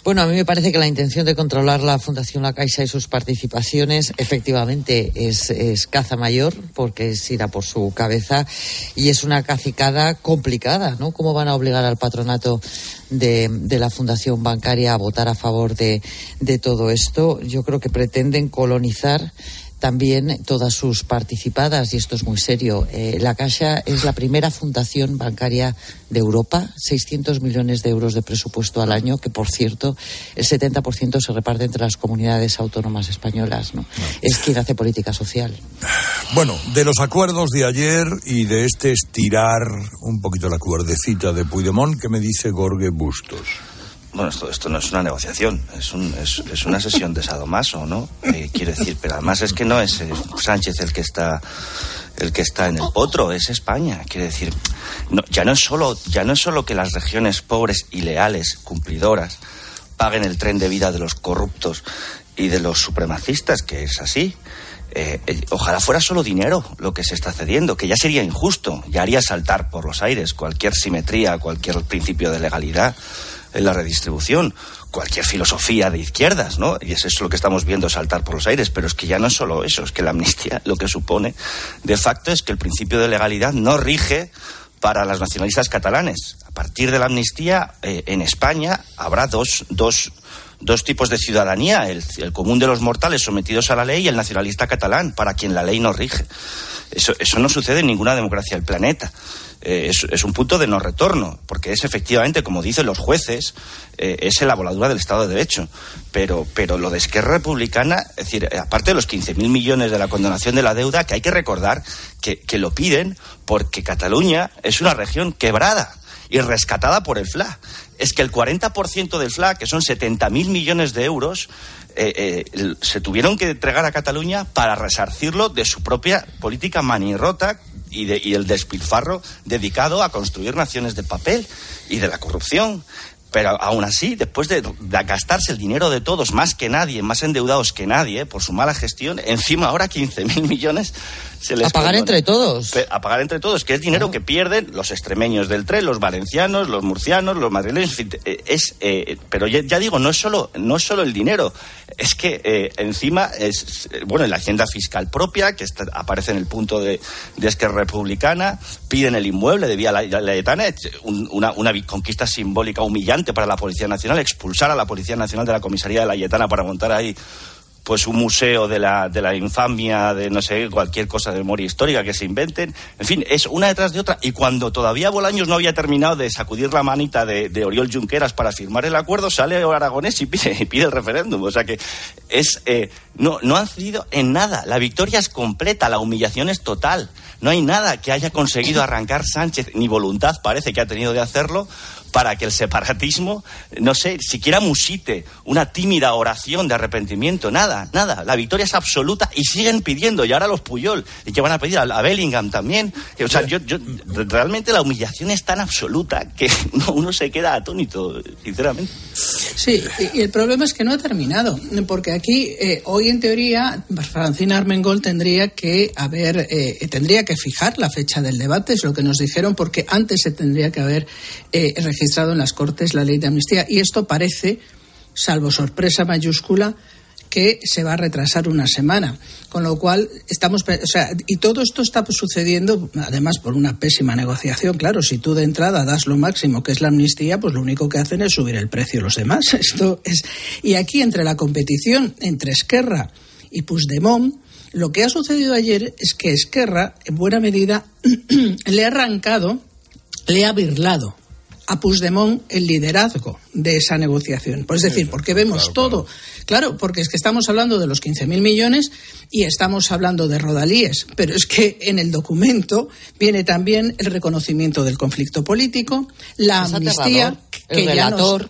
Bueno, a mí me parece que la intención de controlar la Fundación La Caixa y sus participaciones efectivamente es caza mayor, porque es ir a por su cabeza, y es una cacicada complicada, ¿no? ¿Cómo van a obligar al patronato de la Fundación Bancaria a votar a favor de todo esto? Yo creo que pretenden colonizar también todas sus participadas, y esto es muy serio. La Caixa es la primera fundación bancaria de Europa, 600 millones de euros de presupuesto al año, que por cierto el 70% se reparte entre las comunidades autónomas españolas, ¿no? Es quien hace política social. Bueno, de los acuerdos de ayer y de este estirar un poquito la cuerdecita de Puigdemont, ¿qué me dice Jorge Bustos? Bueno, esto no es una negociación, es una sesión de sadomaso, ¿no? Quiero decir, pero además es que no es Sánchez el que está en el potro, es España. Quiere decir, ya no es solo que las regiones pobres y leales, cumplidoras, paguen el tren de vida de los corruptos y de los supremacistas, que es así. Ojalá fuera solo dinero lo que se está cediendo, que ya sería injusto, ya haría saltar por los aires cualquier simetría, cualquier principio de legalidad en la redistribución, cualquier filosofía de izquierdas, ¿no? Y es eso lo que estamos viendo saltar por los aires, pero es que ya no es solo eso, es que la amnistía lo que supone de facto es que el principio de legalidad no rige para los nacionalistas catalanes. A partir de la amnistía, en España habrá dos tipos de ciudadanía, el común de los mortales sometidos a la ley y el nacionalista catalán, para quien la ley no rige. Eso no sucede en ninguna democracia del planeta. Es un punto de no retorno, porque es efectivamente, como dicen los jueces, es la voladura del Estado de Derecho. Pero lo de Esquerra Republicana, es decir, aparte de los 15.000 millones de la condonación de la deuda, que hay que recordar que lo piden porque Cataluña es una región quebrada y rescatada por el FLA. Es que el 40% del FLA, que son 70.000 millones de euros, se tuvieron que entregar a Cataluña para resarcirlo de su propia política manirrota y el despilfarro dedicado a construir naciones de papel y de la corrupción. Pero aún así, después de gastarse el dinero de todos, más que nadie, más endeudados que nadie, por su mala gestión, encima ahora 15.000 millones se les... A pagar entre todos. A pagar entre todos, que es dinero que pierden los extremeños del tren, los valencianos, los murcianos, los madrileños, en fin, pero ya digo, no es solo el dinero, es que encima es, en la hacienda fiscal propia, que aparece en el punto de Esquerra Republicana, piden el inmueble de Vía Laietana, una conquista simbólica humillante para la Policía Nacional, expulsar a la Policía Nacional de la comisaría de Laietana para montar ahí pues un museo de la infamia, de no sé, cualquier cosa de memoria histórica que se inventen. En fin, es una detrás de otra. Y cuando todavía Bolaños no había terminado de sacudir la manita de Oriol Junqueras para firmar el acuerdo, sale Aragonés y pide el referéndum. O sea que no han cedido en nada. La victoria es completa, la humillación es total. No hay nada que haya conseguido arrancar Sánchez, ni voluntad parece que ha tenido de hacerlo, para que el separatismo, no sé, siquiera musite una tímida oración de arrepentimiento. Nada. La victoria es absoluta y siguen pidiendo, y ahora los Puyol, y que van a pedir a Bellingham también. O sea, yo realmente la humillación es tan absoluta que uno se queda atónito, sinceramente. Sí, y el problema es que no ha terminado, porque aquí, hoy en teoría, Francina Armengol tendría que fijar la fecha del debate, es lo que nos dijeron, porque antes se tendría que haber registrado en las Cortes la ley de amnistía, y esto parece, salvo sorpresa mayúscula, que se va a retrasar una semana, con lo cual y todo esto está sucediendo además por una pésima negociación. Claro, si tú de entrada das lo máximo, que es la amnistía, pues lo único que hacen es subir el precio los demás. Y aquí, entre la competición entre Esquerra y Puigdemont, lo que ha sucedido ayer es que Esquerra, en buena medida, le ha birlado a Puigdemont el liderazgo de esa negociación. Pues es decir, porque vemos todo. Claro, porque es que estamos hablando de los 15.000 millones y estamos hablando de rodalíes, pero es que en el documento viene también el reconocimiento del conflicto político, la amnistía, el relator.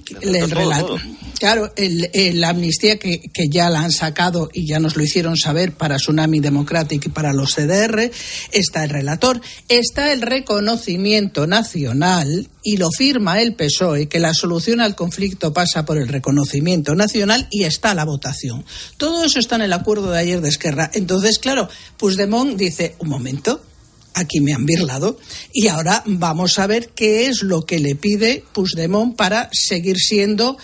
Claro, la amnistía que ya la han sacado y ya nos lo hicieron saber para Tsunami Democratic y para los CDR, está el relator, está el reconocimiento nacional y lo firma el PSOE, que la solución al conflicto pasa por el reconocimiento nacional, y está la votación. Todo eso está en el acuerdo de ayer de Esquerra. Entonces, claro, Puigdemont dice, un momento, aquí me han birlado, y ahora vamos a ver qué es lo que le pide Puigdemont para seguir siendo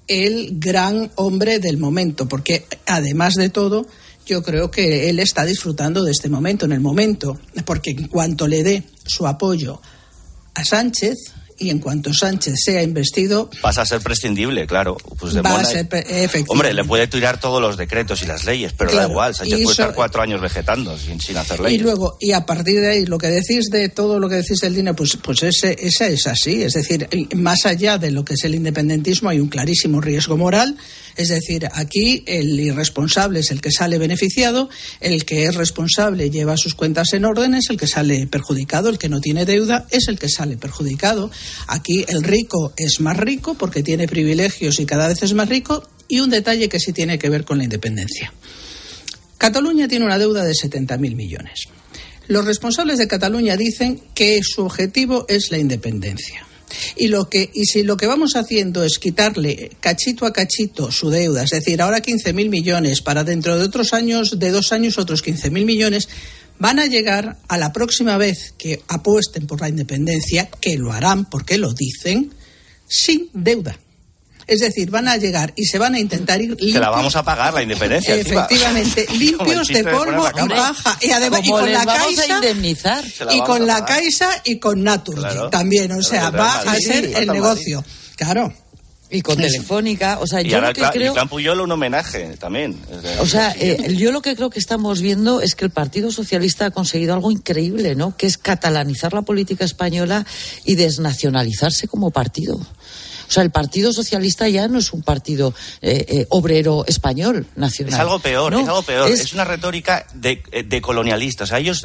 el gran hombre del momento, porque además de todo, yo creo que él está disfrutando de este momento, en el momento, porque en cuanto le dé su apoyo a Sánchez, y en cuanto Sánchez sea investido, pasa a ser prescindible, claro. Pues va a ser efectivamente. Hombre, le puede tirar todos los decretos y las leyes, pero claro, da igual, Sánchez puede estar 4 años vegetando sin hacer leyes. Y luego, y a partir de ahí, lo que decís de todo lo que decís del dinero, pues esa es así. Es decir, más allá de lo que es el independentismo, hay un clarísimo riesgo moral. Es decir, aquí el irresponsable es el que sale beneficiado, el que es responsable lleva sus cuentas en orden, es el que sale perjudicado, el que no tiene deuda es el que sale perjudicado. Aquí el rico es más rico porque tiene privilegios y cada vez es más rico. Y un detalle que sí tiene que ver con la independencia. Cataluña tiene una deuda de 70.000 millones. Los responsables de Cataluña dicen que su objetivo es la independencia. Y si lo que vamos haciendo es quitarle cachito a cachito su deuda, es decir, ahora 15.000 millones, para dentro de otros años, de 2 años, otros 15.000 millones, van a llegar a la próxima vez que apuesten por la independencia, que lo harán porque lo dicen, sin deuda. Es decir, van a llegar y se van a intentar ir limpios. Se la vamos a pagar, la independencia. Efectivamente, limpios de polvo y paja. Y además, y con la Caixa, a indemnizar. Y con la Caixa y con Naturgy, claro, también. O sea, va a ser el negocio. Claro. Y con Telefónica, o sea, y yo ahora, lo que creo... Y Plan Puyol un homenaje también. O sea, yo lo que creo que estamos viendo es que el Partido Socialista ha conseguido algo increíble, ¿no? Que es catalanizar la política española y desnacionalizarse como partido. O sea, el Partido Socialista ya no es un partido obrero español nacional. Es algo peor, ¿no? Es algo peor. Es una retórica de colonialista. O sea, ellos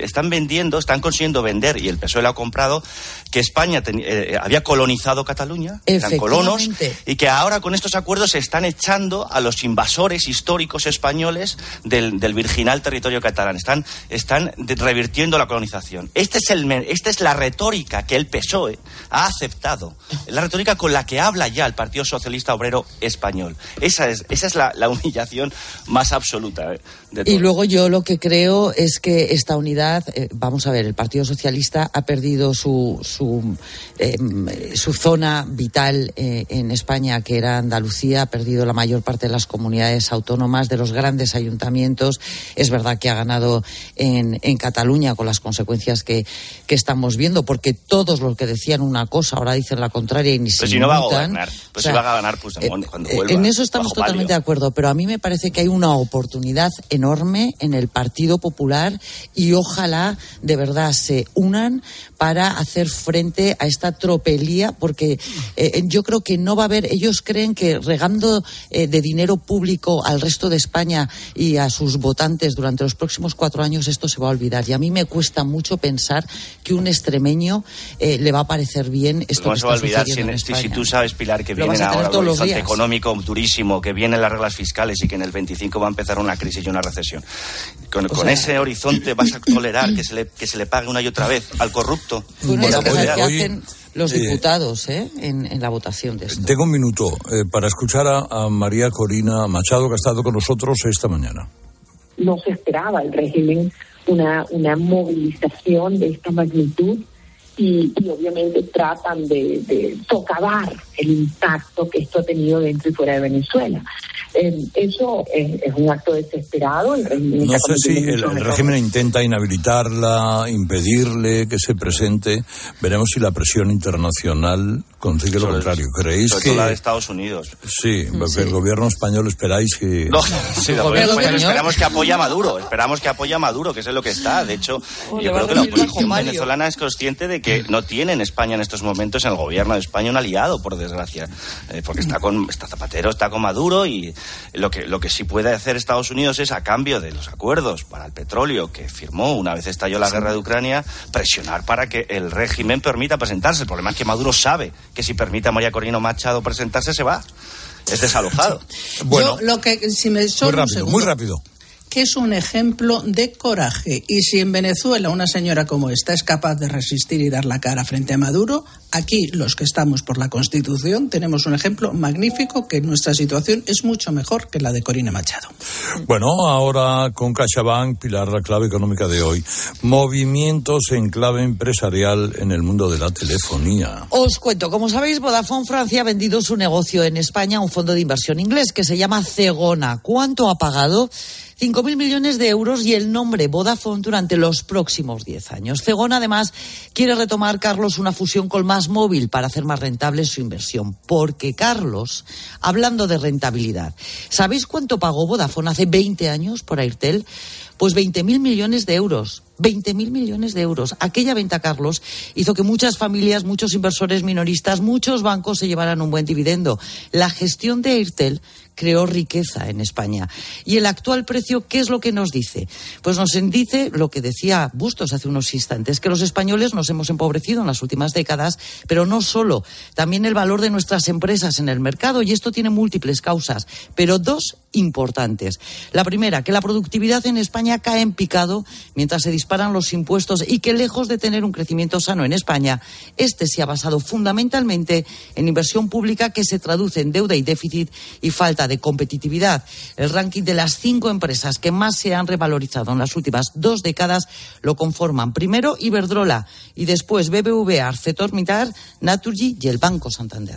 están consiguiendo vender, y el PSOE lo ha comprado, que España había colonizado Cataluña, eran colonos, y que ahora con estos acuerdos se están echando a los invasores históricos españoles del virginal territorio catalán. Están revirtiendo la colonización. Esta es la retórica que el PSOE ha aceptado. La retórica con la que habla ya el Partido Socialista Obrero Español. Esa es la humillación más absoluta de todo. Y luego yo lo que creo es que esta unidad, vamos a ver, el Partido Socialista ha perdido su zona vital en España, que era Andalucía, ha perdido la mayor parte de las comunidades autónomas, de los grandes ayuntamientos. Es verdad que ha ganado en Cataluña, con las consecuencias que estamos viendo, porque todos los que decían una cosa ahora dicen la contraria y ni se no va a gobernar, pues si va a ganar Puigdemont cuando vuelva. En eso estamos totalmente de acuerdo, pero a mí me parece que hay una oportunidad enorme en el Partido Popular y ojalá de verdad se unan para hacer frente a esta tropelía, porque yo creo que no va a haber, ellos creen que regando de dinero público al resto de España y a sus votantes durante los próximos 4 años esto se va a olvidar, y a mí me cuesta mucho pensar que un extremeño le va a parecer bien esto que está sucediendo en España. Si tú sabes, Pilar, que vienen ahora un horizonte económico durísimo, que vienen las reglas fiscales y que en el 25 va a empezar una crisis y una recesión. Con ese horizonte vas a tolerar que se le pague una y otra vez al corrupto. Bueno, es lo que hacen los diputados en la votación de esto. Tengo un minuto para escuchar a María Corina Machado, que ha estado con nosotros esta mañana. No se esperaba el régimen una movilización de esta magnitud. Y obviamente tratan de socavar el impacto que esto ha tenido dentro y fuera de Venezuela. Eso es un acto desesperado. El régimen no sé si el régimen intenta inhabilitarla, impedirle que se presente. Veremos si la presión internacional consigue lo contrario. ¿Creéis que la de Estados Unidos? Sí, porque el gobierno español esperáis que... No, sí, el gobierno español esperamos que apoye a Maduro. Esperamos que apoye a Maduro, que es en lo que está. De hecho, yo creo que la oposición venezolana es consciente de que no tiene en España en estos momentos, en el gobierno de España, un aliado, por desgracia, porque está Zapatero, está con Maduro, y lo que sí puede hacer Estados Unidos es, a cambio de los acuerdos para el petróleo que firmó una vez estalló la guerra de Ucrania, presionar para que el régimen permita presentarse. El problema es que Maduro sabe que si permite a María Corina Machado presentarse se va, es desalojado. Bueno, yo, lo que si me muy rápido. que es un ejemplo de coraje. Y si en Venezuela una señora como esta es capaz de resistir y dar la cara frente a Maduro, aquí los que estamos por la Constitución tenemos un ejemplo magnífico, que nuestra situación es mucho mejor que la de Corina Machado. Bueno, ahora con CaixaBank, Pilar, la clave económica de hoy. Movimientos en clave empresarial en el mundo de la telefonía. Os cuento, como sabéis, Vodafone Francia ha vendido su negocio en España a un fondo de inversión inglés que se llama Zegona. ¿Cuánto ha pagado? 5.000 millones de euros y el nombre Vodafone durante los próximos 10 años. Zegona, además, quiere retomar, Carlos, una fusión con MásMóvil para hacer más rentable su inversión. Porque, Carlos, hablando de rentabilidad, ¿sabéis cuánto pagó Vodafone hace 20 años por Airtel? Pues 20.000 millones de euros. 20.000 millones de euros. Aquella venta, Carlos, hizo que muchas familias, muchos inversores minoristas, muchos bancos se llevaran un buen dividendo. La gestión de Airtel creó riqueza en España. Y el actual precio, ¿qué es lo que nos dice? Pues nos dice lo que decía Bustos hace unos instantes, que los españoles nos hemos empobrecido en las últimas décadas, pero no solo, también el valor de nuestras empresas en el mercado, y esto tiene múltiples causas, pero dos importantes. La primera, que la productividad en España cae en picado mientras se disparan los impuestos y que, lejos de tener un crecimiento sano en España, este se ha basado fundamentalmente en inversión pública que se traduce en deuda y déficit y falta de competitividad. El ranking de las 5 empresas que más se han revalorizado en las últimas 2 décadas lo conforman primero Iberdrola y después BBVA, ArcelorMittal, Naturgy y el Banco Santander.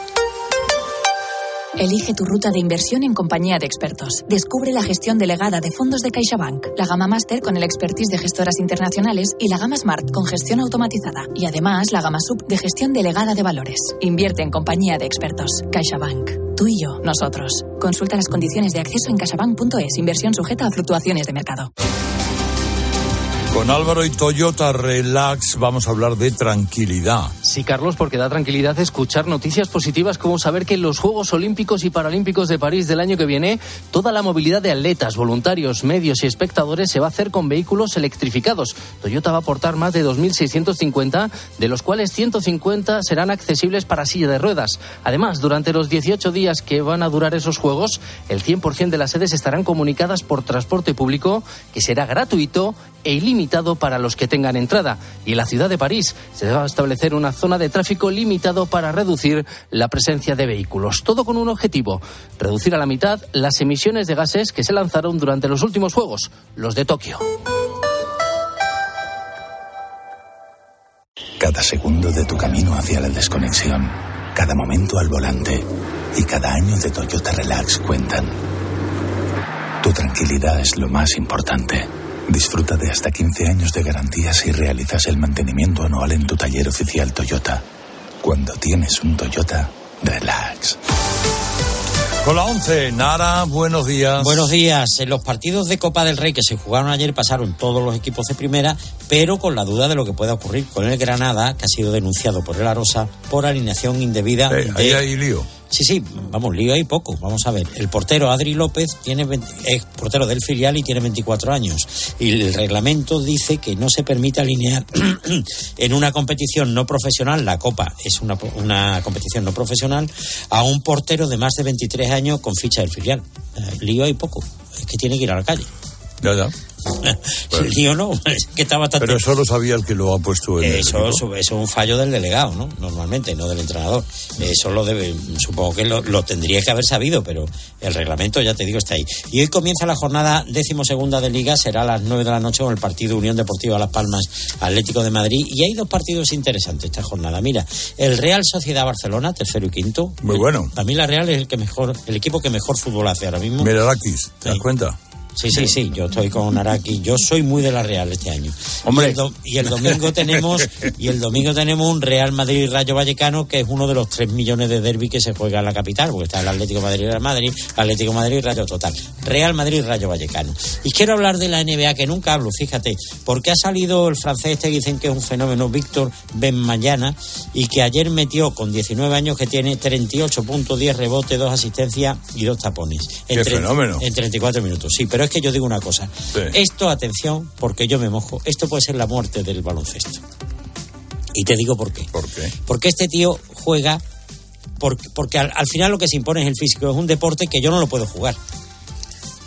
Elige tu ruta de inversión en compañía de expertos. Descubre la gestión delegada de fondos de CaixaBank, la gama Master con el expertise de gestoras internacionales y la gama Smart con gestión automatizada. Y además la gama Sub de gestión delegada de valores. Invierte en compañía de expertos. CaixaBank. Tú y yo, nosotros. Consulta las condiciones de acceso en caixabank.es. Inversión sujeta a fluctuaciones de mercado. Con Álvaro y Toyota Relax vamos a hablar de tranquilidad. Sí, Carlos, porque da tranquilidad escuchar noticias positivas como saber que en los Juegos Olímpicos y Paralímpicos de París del año que viene, toda la movilidad de atletas, voluntarios, medios y espectadores se va a hacer con vehículos electrificados. Toyota va a aportar más de 2.650, de los cuales 150 serán accesibles para silla de ruedas. Además, durante los 18 días que van a durar esos Juegos, el 100% de las sedes estarán comunicadas por transporte público, que será gratuito e ilimitado para los que tengan entrada. Y en la ciudad de París se va a establecer una zona de tráfico limitado para reducir la presencia de vehículos. Todo con un objetivo: reducir a la mitad las emisiones de gases que se lanzaron durante los últimos Juegos, los de Tokio. Cada segundo de tu camino hacia la desconexión, cada momento al volante y cada año de Toyota Relax cuentan. Tu tranquilidad es lo más importante. Disfruta de hasta 15 años de garantía si realizas el mantenimiento anual en tu taller oficial Toyota. Cuando tienes un Toyota, relax. Con la 11, Nara, buenos días. Buenos días. En los partidos de Copa del Rey que se jugaron ayer pasaron todos los equipos de primera, pero con la duda de lo que pueda ocurrir con el Granada, que ha sido denunciado por el Arosa por alineación indebida. Ahí hay lío. Sí, vamos, lío hay poco. Vamos a ver, el portero Adri López es portero del filial y tiene 24 años. Y el reglamento dice que no se permite alinear en una competición no profesional, la Copa es una competición no profesional, a un portero de más de 23 años con ficha del filial. Lío hay poco, es que tiene que ir a la calle. Ya. El lío no, es que está bastante... Pero eso lo sabía el que lo ha puesto en eso es un fallo del delegado, ¿no? Normalmente, no del entrenador. Eso lo debe, supongo que lo tendría que haber sabido, pero el reglamento, ya te digo, está ahí. Y hoy comienza la jornada 12ª de Liga, será a las 9 de la noche con el partido Unión Deportiva Las Palmas Atlético de Madrid. Y hay 2 partidos interesantes esta jornada. Mira, el Real Sociedad Barcelona, 3º y 5º. Muy bueno. Para mí la Real es el equipo que mejor fútbol hace ahora mismo. Merakis, ¿te das cuenta? Sí, yo estoy con Araki. Yo soy muy de la Real este año. Hombre. Y el domingo tenemos un Real Madrid Rayo Vallecano, que es uno de los 3 millones de derbi que se juega en la capital, porque está el Atlético Madrid Real Madrid, Atlético Madrid Rayo total. Real Madrid Rayo Vallecano. Y quiero hablar de la NBA, que nunca hablo, fíjate, porque ha salido el francés que dicen que es un fenómeno, Víctor Wembanyama, y que ayer metió con 19 años, que tiene 38 puntos, 10 rebotes, 2 asistencias y 2 tapones. ¡Qué fenómeno! En 34 minutos, sí, pero es que yo digo una cosa. Sí. Esto, atención, porque yo me mojo, esto puede ser la muerte del baloncesto. Y te digo por qué. ¿Por qué? Porque este tío juega, porque al final lo que se impone es el físico. Es un deporte que yo no lo puedo jugar.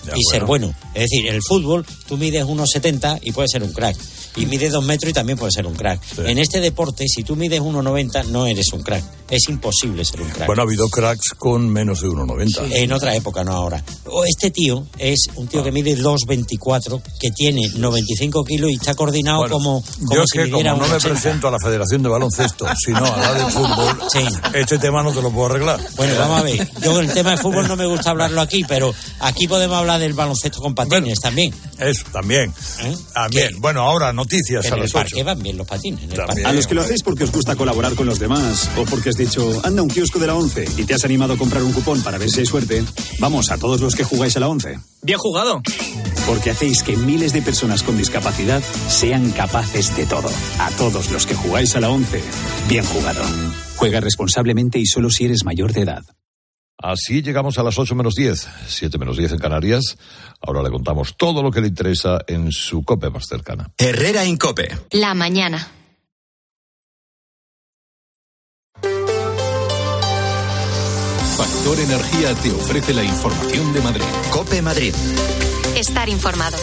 y ser bueno. Es decir, en el fútbol tú mides 1,70 y puedes ser un crack. Y mides 2 metros y también puedes ser un crack. Sí. En este deporte, si tú mides 1,90, no eres un crack. Es imposible ser un crack. Bueno, ha habido cracks con menos de 1,90. Sí, en otra época, no ahora. Este tío es un tío que mide 2,24, que tiene 95 kilos y está coordinado como yo si que como no me presento a la Federación de Baloncesto, sino a la de fútbol, sí. Este tema no te lo puedo arreglar. Bueno, vamos a ver. Yo el tema de fútbol no me gusta hablarlo aquí, pero aquí podemos hablar del baloncesto con patines también. Eso, también. También. ¿Qué? Bueno, ahora noticias a las 8. ¿Qué van bien los patines? A los que lo hacéis porque os gusta colaborar con los demás o porque has dicho, anda un kiosco de la 11 y te has animado a comprar un cupón para ver si hay suerte, vamos a todos los que jugáis a la 11. Bien jugado. Porque hacéis que miles de personas con discapacidad sean capaces de todo. A todos los que jugáis a la 11, bien jugado. Juega responsablemente y solo si eres mayor de edad. Así llegamos a las 8 menos 10, 7 menos 10 en Canarias. Ahora le contamos todo lo que le interesa en su COPE más cercana. Herrera Incope. La mañana. Factor Energía te ofrece la información de Madrid. COPE Madrid. Estar informado.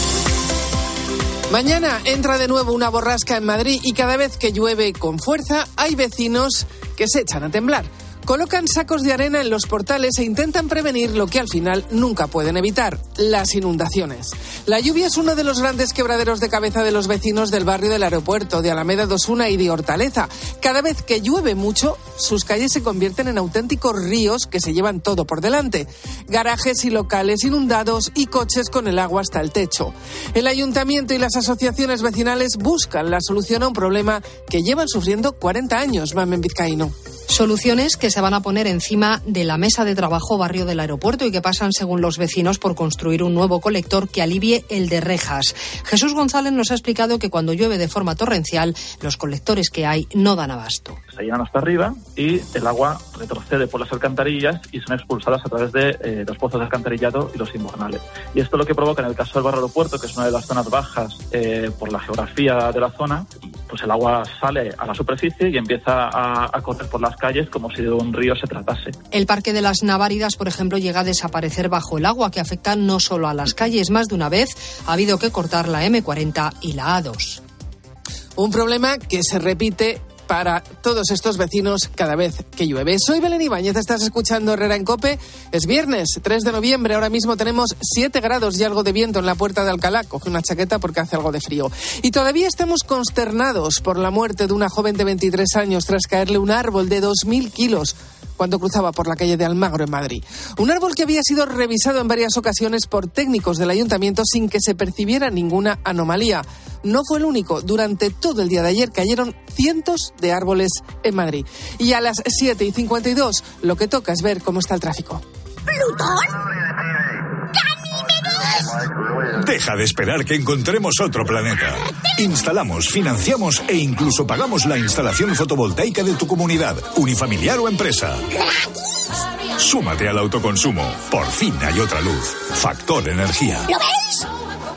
Mañana entra de nuevo una borrasca en Madrid y cada vez que llueve con fuerza hay vecinos que se echan a temblar. Colocan sacos de arena en los portales e intentan prevenir lo que al final nunca pueden evitar, las inundaciones. La lluvia es uno de los grandes quebraderos de cabeza de los vecinos del barrio del Aeropuerto, de Alameda de Osuna y de Hortaleza. Cada vez que llueve mucho, sus calles se convierten en auténticos ríos que se llevan todo por delante. Garajes y locales inundados y coches con el agua hasta el techo. El ayuntamiento y las asociaciones vecinales buscan la solución a un problema que llevan sufriendo 40 años, Mamen Vizcaíno. Soluciones que se van a poner encima de la mesa de trabajo barrio del Aeropuerto y que pasan, según los vecinos, por construir un nuevo colector que alivie el de Rejas. Jesús González nos ha explicado que cuando llueve de forma torrencial, los colectores que hay no dan abasto. Se llenan hasta arriba y el agua retrocede por las alcantarillas y son expulsadas a través de los pozos de alcantarillado y los invernales. Y esto lo que provoca en el caso del barrio Aeropuerto, que es una de las zonas bajas por la geografía de la zona, pues el agua sale a la superficie y empieza a correr por las calles como si de un río se tratase. El Parque de las Naváridas, por ejemplo, llega a desaparecer bajo el agua, que afecta no solo a las calles. Más de una vez ha habido que cortar la M40 y la A2. Un problema que se repite para todos estos vecinos cada vez que llueve. Soy Belén Ibáñez, estás escuchando Herrera en COPE. Es viernes, 3 de noviembre, ahora mismo tenemos 7 grados y algo de viento en la Puerta de Alcalá. Coge una chaqueta porque hace algo de frío. Y todavía estamos consternados por la muerte de una joven de 23 años tras caerle un árbol de 2.000 kilos cuando cruzaba por la calle de Almagro en Madrid. Un árbol que había sido revisado en varias ocasiones por técnicos del ayuntamiento sin que se percibiera ninguna anomalía. No fue el único. Durante todo el día de ayer cayeron cientos de árboles en Madrid. Y a las 7:52 lo que toca es ver cómo está el tráfico. ¿Plutón? Deja de esperar que encontremos otro planeta. Instalamos, financiamos e incluso pagamos la instalación fotovoltaica de tu comunidad, unifamiliar o empresa. Súmate al autoconsumo. Por fin hay otra luz. Factor Energía. ¿Lo veis?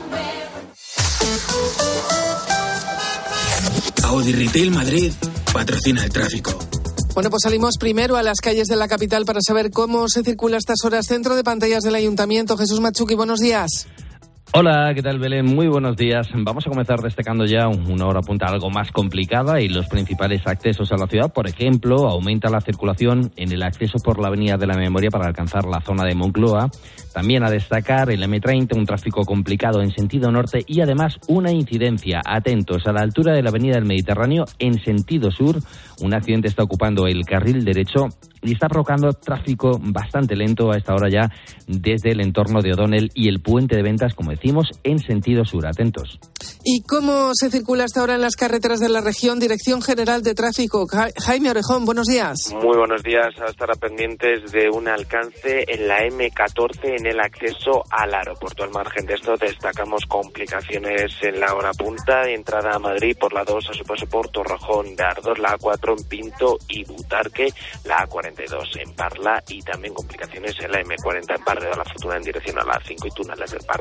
Audi Retail Madrid patrocina el tráfico. Bueno, pues salimos primero a las calles de la capital para saber cómo se circula a estas horas. Centro de pantallas del Ayuntamiento. Jesús Machuqui, buenos días. Hola, ¿qué tal, Belén? Muy buenos días. Vamos a comenzar destacando ya una hora punta algo más complicada y los principales accesos a la ciudad. Por ejemplo, aumenta la circulación en el acceso por la Avenida de la Memoria para alcanzar la zona de Moncloa. También a destacar el M30, un tráfico complicado en sentido norte y además una incidencia. Atentos, a la altura de la Avenida del Mediterráneo en sentido sur, un accidente está ocupando el carril derecho y está provocando tráfico bastante lento a esta hora ya desde el entorno de O'Donnell y el puente de Ventas, como decimos, en sentido sur. Atentos. ¿Y cómo se circula hasta ahora en las carreteras de la región? Dirección General de Tráfico. Jaime Orejón, buenos días. Muy buenos días. A estar pendientes de un alcance en la M14 en el acceso al aeropuerto. Al margen de esto, destacamos complicaciones en la hora punta de entrada a Madrid por la 2 a su paso por Torrejón de Ardoz, la A4 en Pinto y Butarque, la A42 en Parla y también complicaciones en la M40 en Pardo de la Fortuna en dirección a la A5 y túneles del Pardo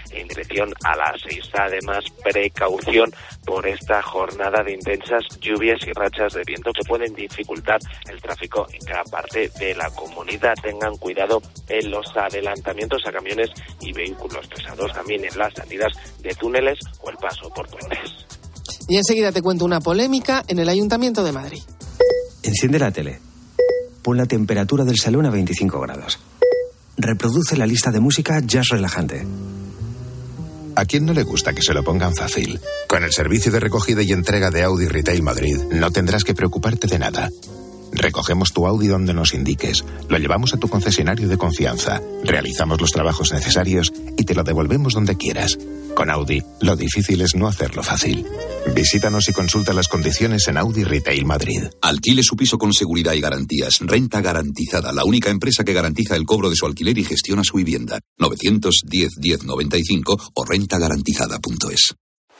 en dirección a las 6. Además, precaución por esta jornada de intensas lluvias y rachas de viento que pueden dificultar el tráfico en gran parte de la comunidad. Tengan cuidado en los adelantamientos a camiones y vehículos pesados, también en las salidas de túneles o el paso por puentes. Y enseguida te cuento una polémica en el Ayuntamiento de Madrid. Enciende la tele. Pon la temperatura del salón a 25 grados. Reproduce la lista de música jazz relajante. ¿A quién no le gusta que se lo pongan fácil? Con el servicio de recogida y entrega de Audi Retail Madrid, no tendrás que preocuparte de nada. Recogemos tu Audi donde nos indiques, lo llevamos a tu concesionario de confianza, realizamos los trabajos necesarios y te lo devolvemos donde quieras. Con Audi, lo difícil es no hacerlo fácil. Visítanos y consulta las condiciones en Audi Retail Madrid. Alquile su piso con seguridad y garantías. Renta Garantizada, la única empresa que garantiza el cobro de su alquiler y gestiona su vivienda. 910-1095 o rentagarantizada.es.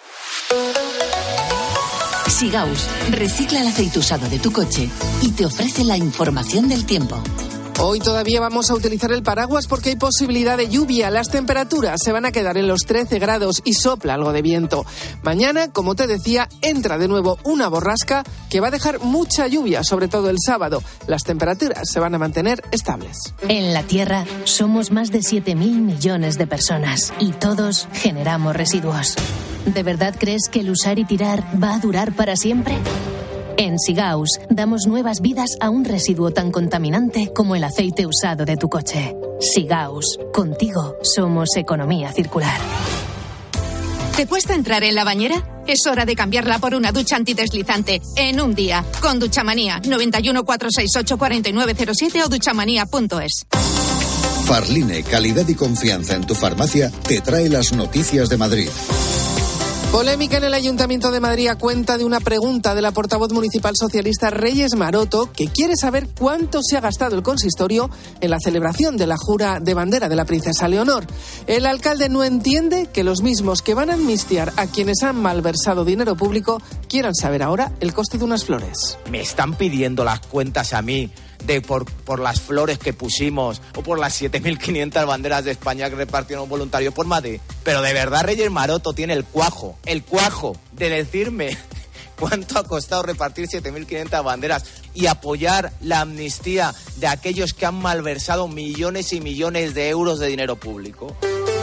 Sigaus recicla el aceite usado de tu coche y te ofrece la información del tiempo. Hoy todavía vamos a utilizar el paraguas porque hay posibilidad de lluvia. Las temperaturas se van a quedar en los 13 grados y sopla algo de viento. Mañana, como te decía, entra de nuevo una borrasca que va a dejar mucha lluvia, sobre todo el sábado. Las temperaturas se van a mantener estables. En la Tierra somos más de 7.000 millones de personas y todos generamos residuos. ¿De verdad crees que el usar y tirar va a durar para siempre? En Sigaus damos nuevas vidas a un residuo tan contaminante como el aceite usado de tu coche. Sigaus, contigo somos economía circular. ¿Te cuesta entrar en la bañera? Es hora de cambiarla por una ducha antideslizante en un día. Con Duchamanía, 91 468 4907 o duchamanía.es. Farline, calidad y confianza en tu farmacia, te trae las noticias de Madrid. Polémica en el Ayuntamiento de Madrid a cuenta de una pregunta de la portavoz municipal socialista Reyes Maroto, que quiere saber cuánto se ha gastado el consistorio en la celebración de la jura de bandera de la princesa Leonor. El alcalde no entiende que los mismos que van a amnistiar a quienes han malversado dinero público quieran saber ahora el coste de unas flores. Me están pidiendo las cuentas a mí por las flores que pusimos o por las 7.500 banderas de España que repartieron voluntarios por Madrid. Pero de verdad Reyes Maroto tiene el cuajo de decirme cuánto ha costado repartir 7.500 banderas y apoyar la amnistía de aquellos que han malversado millones y millones de euros de dinero público.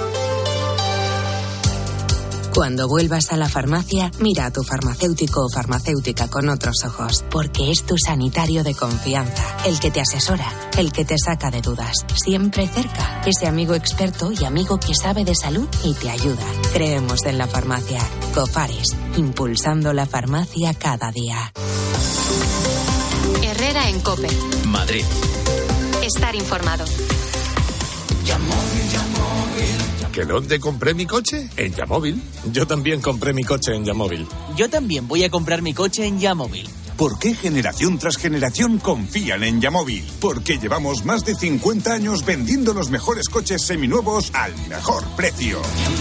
Cuando vuelvas a la farmacia, mira a tu farmacéutico o farmacéutica con otros ojos, porque es tu sanitario de confianza, el que te asesora, el que te saca de dudas, siempre cerca, ese amigo experto y amigo que sabe de salud y te ayuda. Creemos en la farmacia. Cofares, impulsando la farmacia cada día. Herrera en COPE. Madrid. Estar informado. ¿Que dónde compré mi coche? En Yamóvil. Yo también compré mi coche en Yamóvil. Yo también voy a comprar mi coche en Yamóvil. ¿Por qué generación tras generación confían en Yamóvil? Porque llevamos más de 50 años vendiendo los mejores coches seminuevos al mejor precio.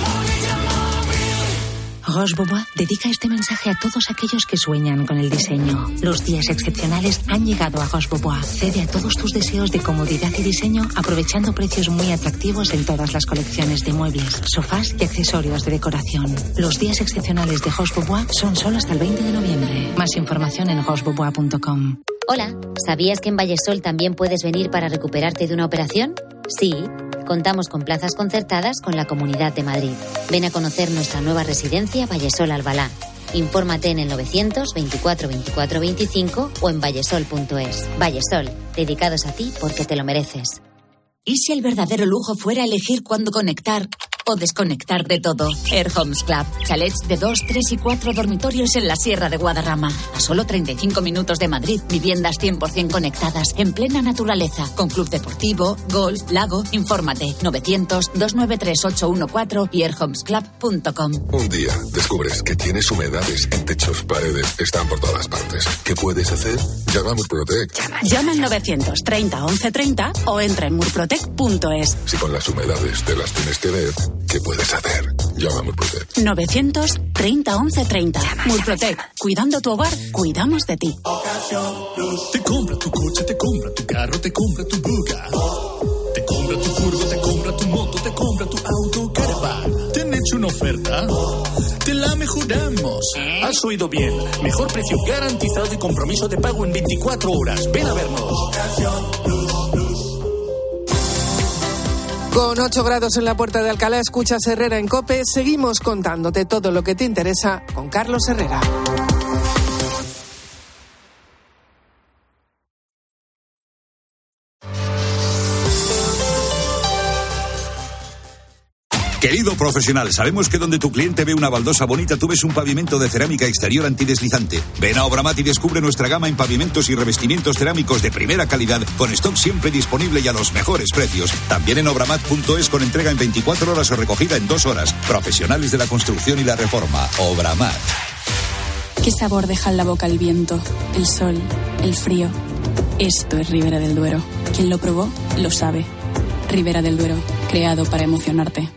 Roche Bobois dedica este mensaje a todos aquellos que sueñan con el diseño. Los días excepcionales han llegado a Roche Bobois. Cede a todos tus deseos de comodidad y diseño aprovechando precios muy atractivos en todas las colecciones de muebles, sofás y accesorios de decoración. Los días excepcionales de Roche Bobois son solo hasta el 20 de noviembre. Más información en rochebobois.com. Hola, ¿sabías que en Vallesol también puedes venir para recuperarte de una operación? Sí. Contamos con plazas concertadas con la Comunidad de Madrid. Ven a conocer nuestra nueva residencia Vallesol Albalá. Infórmate en el 924 24 25 o en vallesol.es. Vallesol, dedicados a ti porque te lo mereces. ¿Y si el verdadero lujo fuera elegir cuándo conectar o desconectar de todo? Air Homes Club. Chalets de 2, 3 y 4 dormitorios en la Sierra de Guadarrama. A solo 35 minutos de Madrid. Viviendas 100% conectadas, en plena naturaleza. Con club deportivo, golf, lago. Infórmate. 900-293-814 y airhomesclub.com. Un día descubres que tienes humedades en techos, paredes. Están por todas partes. ¿Qué puedes hacer? Llama a Murprotec. Llama al 930 1130 o entra en murprotec.es. Si con las humedades te las tienes que ver, ¿qué puedes hacer? Llama a Murprotec. 930 1130. Murprotec. Cuidando tu hogar, cuidamos de ti. Te compra tu coche, te compra tu carro, te compra tu buga. Te compra tu furgo, te compra tu moto, te compra tu auto, caravan. oferta? ¡Te la mejoramos! Has oído bien. Mejor precio garantizado y compromiso de pago en 24 horas. Ven a vernos. Con 8 grados en la Puerta de Alcalá, escuchas Herrera en COPE. Seguimos contándote todo lo que te interesa con Carlos Herrera. Querido profesional, sabemos que donde tu cliente ve una baldosa bonita, tú ves un pavimento de cerámica exterior antideslizante. Ven a Obramat y descubre nuestra gama en pavimentos y revestimientos cerámicos de primera calidad, con stock siempre disponible y a los mejores precios. También en obramat.es, con entrega en 24 horas o recogida en 2 horas. Profesionales de la construcción y la reforma. Obramat. ¿Qué sabor deja en la boca el viento, el sol, el frío? Esto es Ribera del Duero. Quien lo probó, lo sabe. Ribera del Duero, creado para emocionarte.